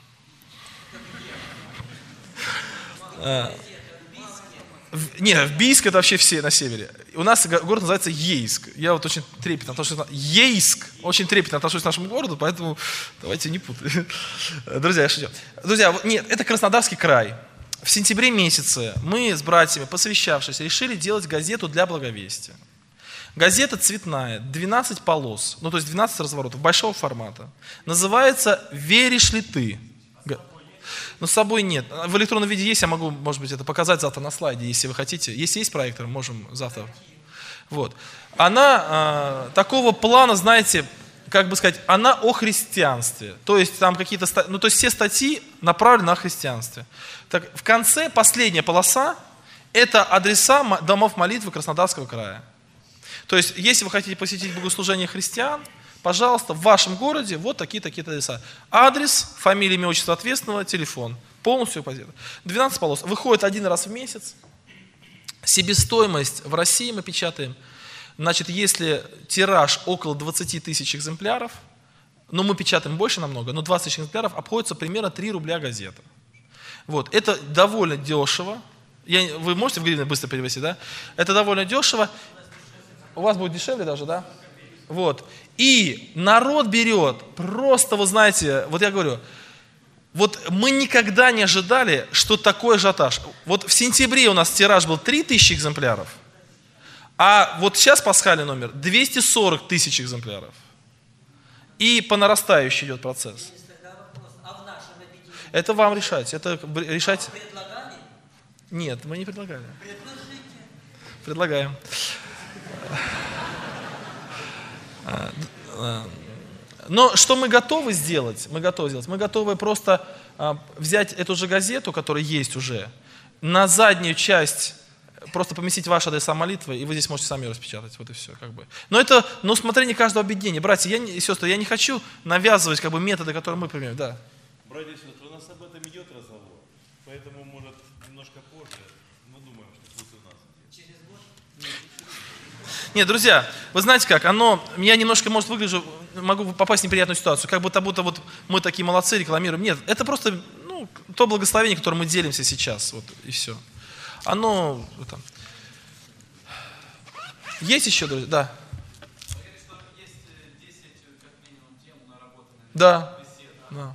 В, не, в Бийск это вообще все на севере. У нас город называется Ейск. Я вот очень трепетно отношусь. Ейск. Очень трепетно отношусь к нашему городу, поэтому давайте не путать. Друзья, я шучу. Друзья, нет, это Краснодарский край. В сентябре месяце мы с братьями, посовещавшись, решили делать газету для благовестия. Газета цветная, двенадцать полос, ну то есть двенадцать разворотов, большого формата. Называется «Веришь ли ты?». Но с собой нет. В электронном виде есть, я могу, может быть, это показать завтра на слайде, если вы хотите. Если есть проектор, можем завтра. Вот. Она э, такого плана, знаете, как бы сказать, она о христианстве. То есть там какие-то, ну то есть все статьи направлены на христианстве. Так, в конце последняя полоса – это адреса домов молитвы Краснодарского края. То есть, если вы хотите посетить богослужение христиан, пожалуйста, в вашем городе вот такие-такие адреса. Адрес, фамилия, имя, отчество ответственного, телефон. Полностью позиция. двенадцать полос. Выходит один раз в месяц. Себестоимость в России мы печатаем. Значит, если тираж около двадцать тысяч экземпляров, ну мы печатаем больше намного, но двадцать тысяч экземпляров, обходится примерно три рубля газета. Вот. Это довольно дешево. Я, вы можете в гривны быстро перевести, да? Это довольно дешево. У вас будет дешевле даже, да? Вот. И народ берет, просто, вы знаете, вот я говорю, вот мы никогда не ожидали, что такой ажиотаж. Вот в сентябре у нас тираж был три тысячи экземпляров, а вот сейчас пасхальный номер двести сорок тысяч экземпляров. И по нарастающей идет процесс. Это вам решать. Это решать. Нет, мы не предлагали. Предлагаем. Но что мы готовы сделать? Мы готовы сделать. Мы готовы просто взять эту же газету, которая есть уже, на заднюю часть просто поместить ваши адреса молитвы, и вы здесь можете сами ее распечатать. Вот и все. Как бы. Но это на усмотрение каждого объединения. Братья я не, и сестры, я не хочу навязывать как бы, методы, которые мы применяем. Да. Братья и сестры, у нас об этом идет разговор, поэтому, может, немножко позже, мы думаем, что будет у нас. Через год? Нет, друзья, вы знаете как, оно, я немножко, может, выгляжу, могу попасть в неприятную ситуацию, как будто, будто вот мы такие молодцы, рекламируем. Нет, это просто ну, то благословение, которым мы делимся сейчас, вот, и все. Оно, там. Есть еще, друзья? Да. Да. Да.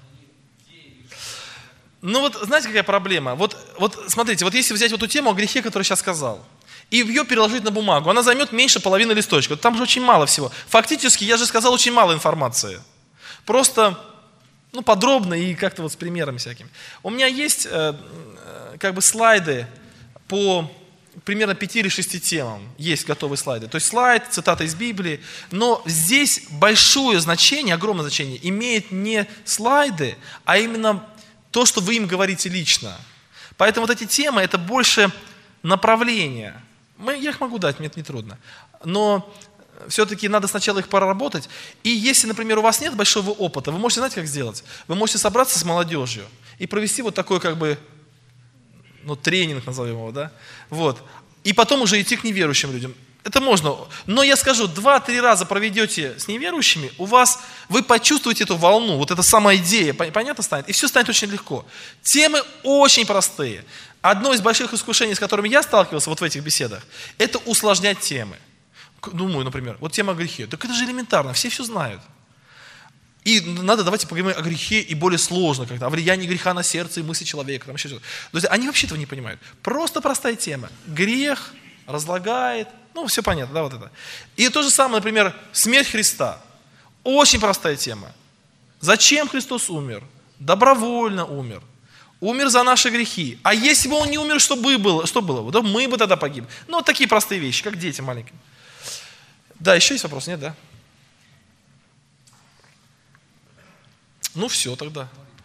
Ну вот, знаете, какая проблема? Вот, вот смотрите, вот если взять вот ту тему о грехе, которую я сейчас сказал, и ее переложить на бумагу. Она займет меньше половины листочка. Там же очень мало всего. Фактически, я же сказал, очень мало информации. Просто ну, подробно и как-то вот с примерами всякими. У меня есть э, как бы слайды по примерно пяти или шести темам. Есть готовые слайды. То есть слайд, цитата из Библии. Но здесь большое значение, огромное значение имеет не слайды, а именно то, что вы им говорите лично. Поэтому вот эти темы, это больше направления. Я их могу дать, мне это не трудно. Но все-таки надо сначала их проработать. И если, например, у вас нет большого опыта, вы можете, знаете, как сделать? Вы можете собраться с молодежью и провести вот такой, как бы, ну, тренинг, назовем его, да? Вот. И потом уже идти к неверующим людям. Это можно. Но я скажу, два-три раза проведете с неверующими, у вас, вы почувствуете эту волну, вот эта сама идея, понятно станет? И все станет очень легко. Темы очень простые. Одно из больших искушений, с которыми я сталкивался вот в этих беседах, это усложнять темы. Думаю, например, вот тема о грехе. Так это же элементарно, все все знают. И надо, давайте поговорим о грехе и более сложно, как-то, о влиянии греха на сердце и мысли человека. Там еще что-то. Друзья, они вообще этого не понимают. Просто простая тема. Грех разлагает, ну, все понятно, да, вот это. И то же самое, например, смерть Христа. Очень простая тема. Зачем Христос умер? Добровольно умер. Умер за наши грехи. А если бы Он не умер, что бы было? Что было бы? Да мы бы тогда погибли. Ну, вот такие простые вещи, как дети маленькие. Да, еще есть вопрос? Нет, да? Ну, все тогда.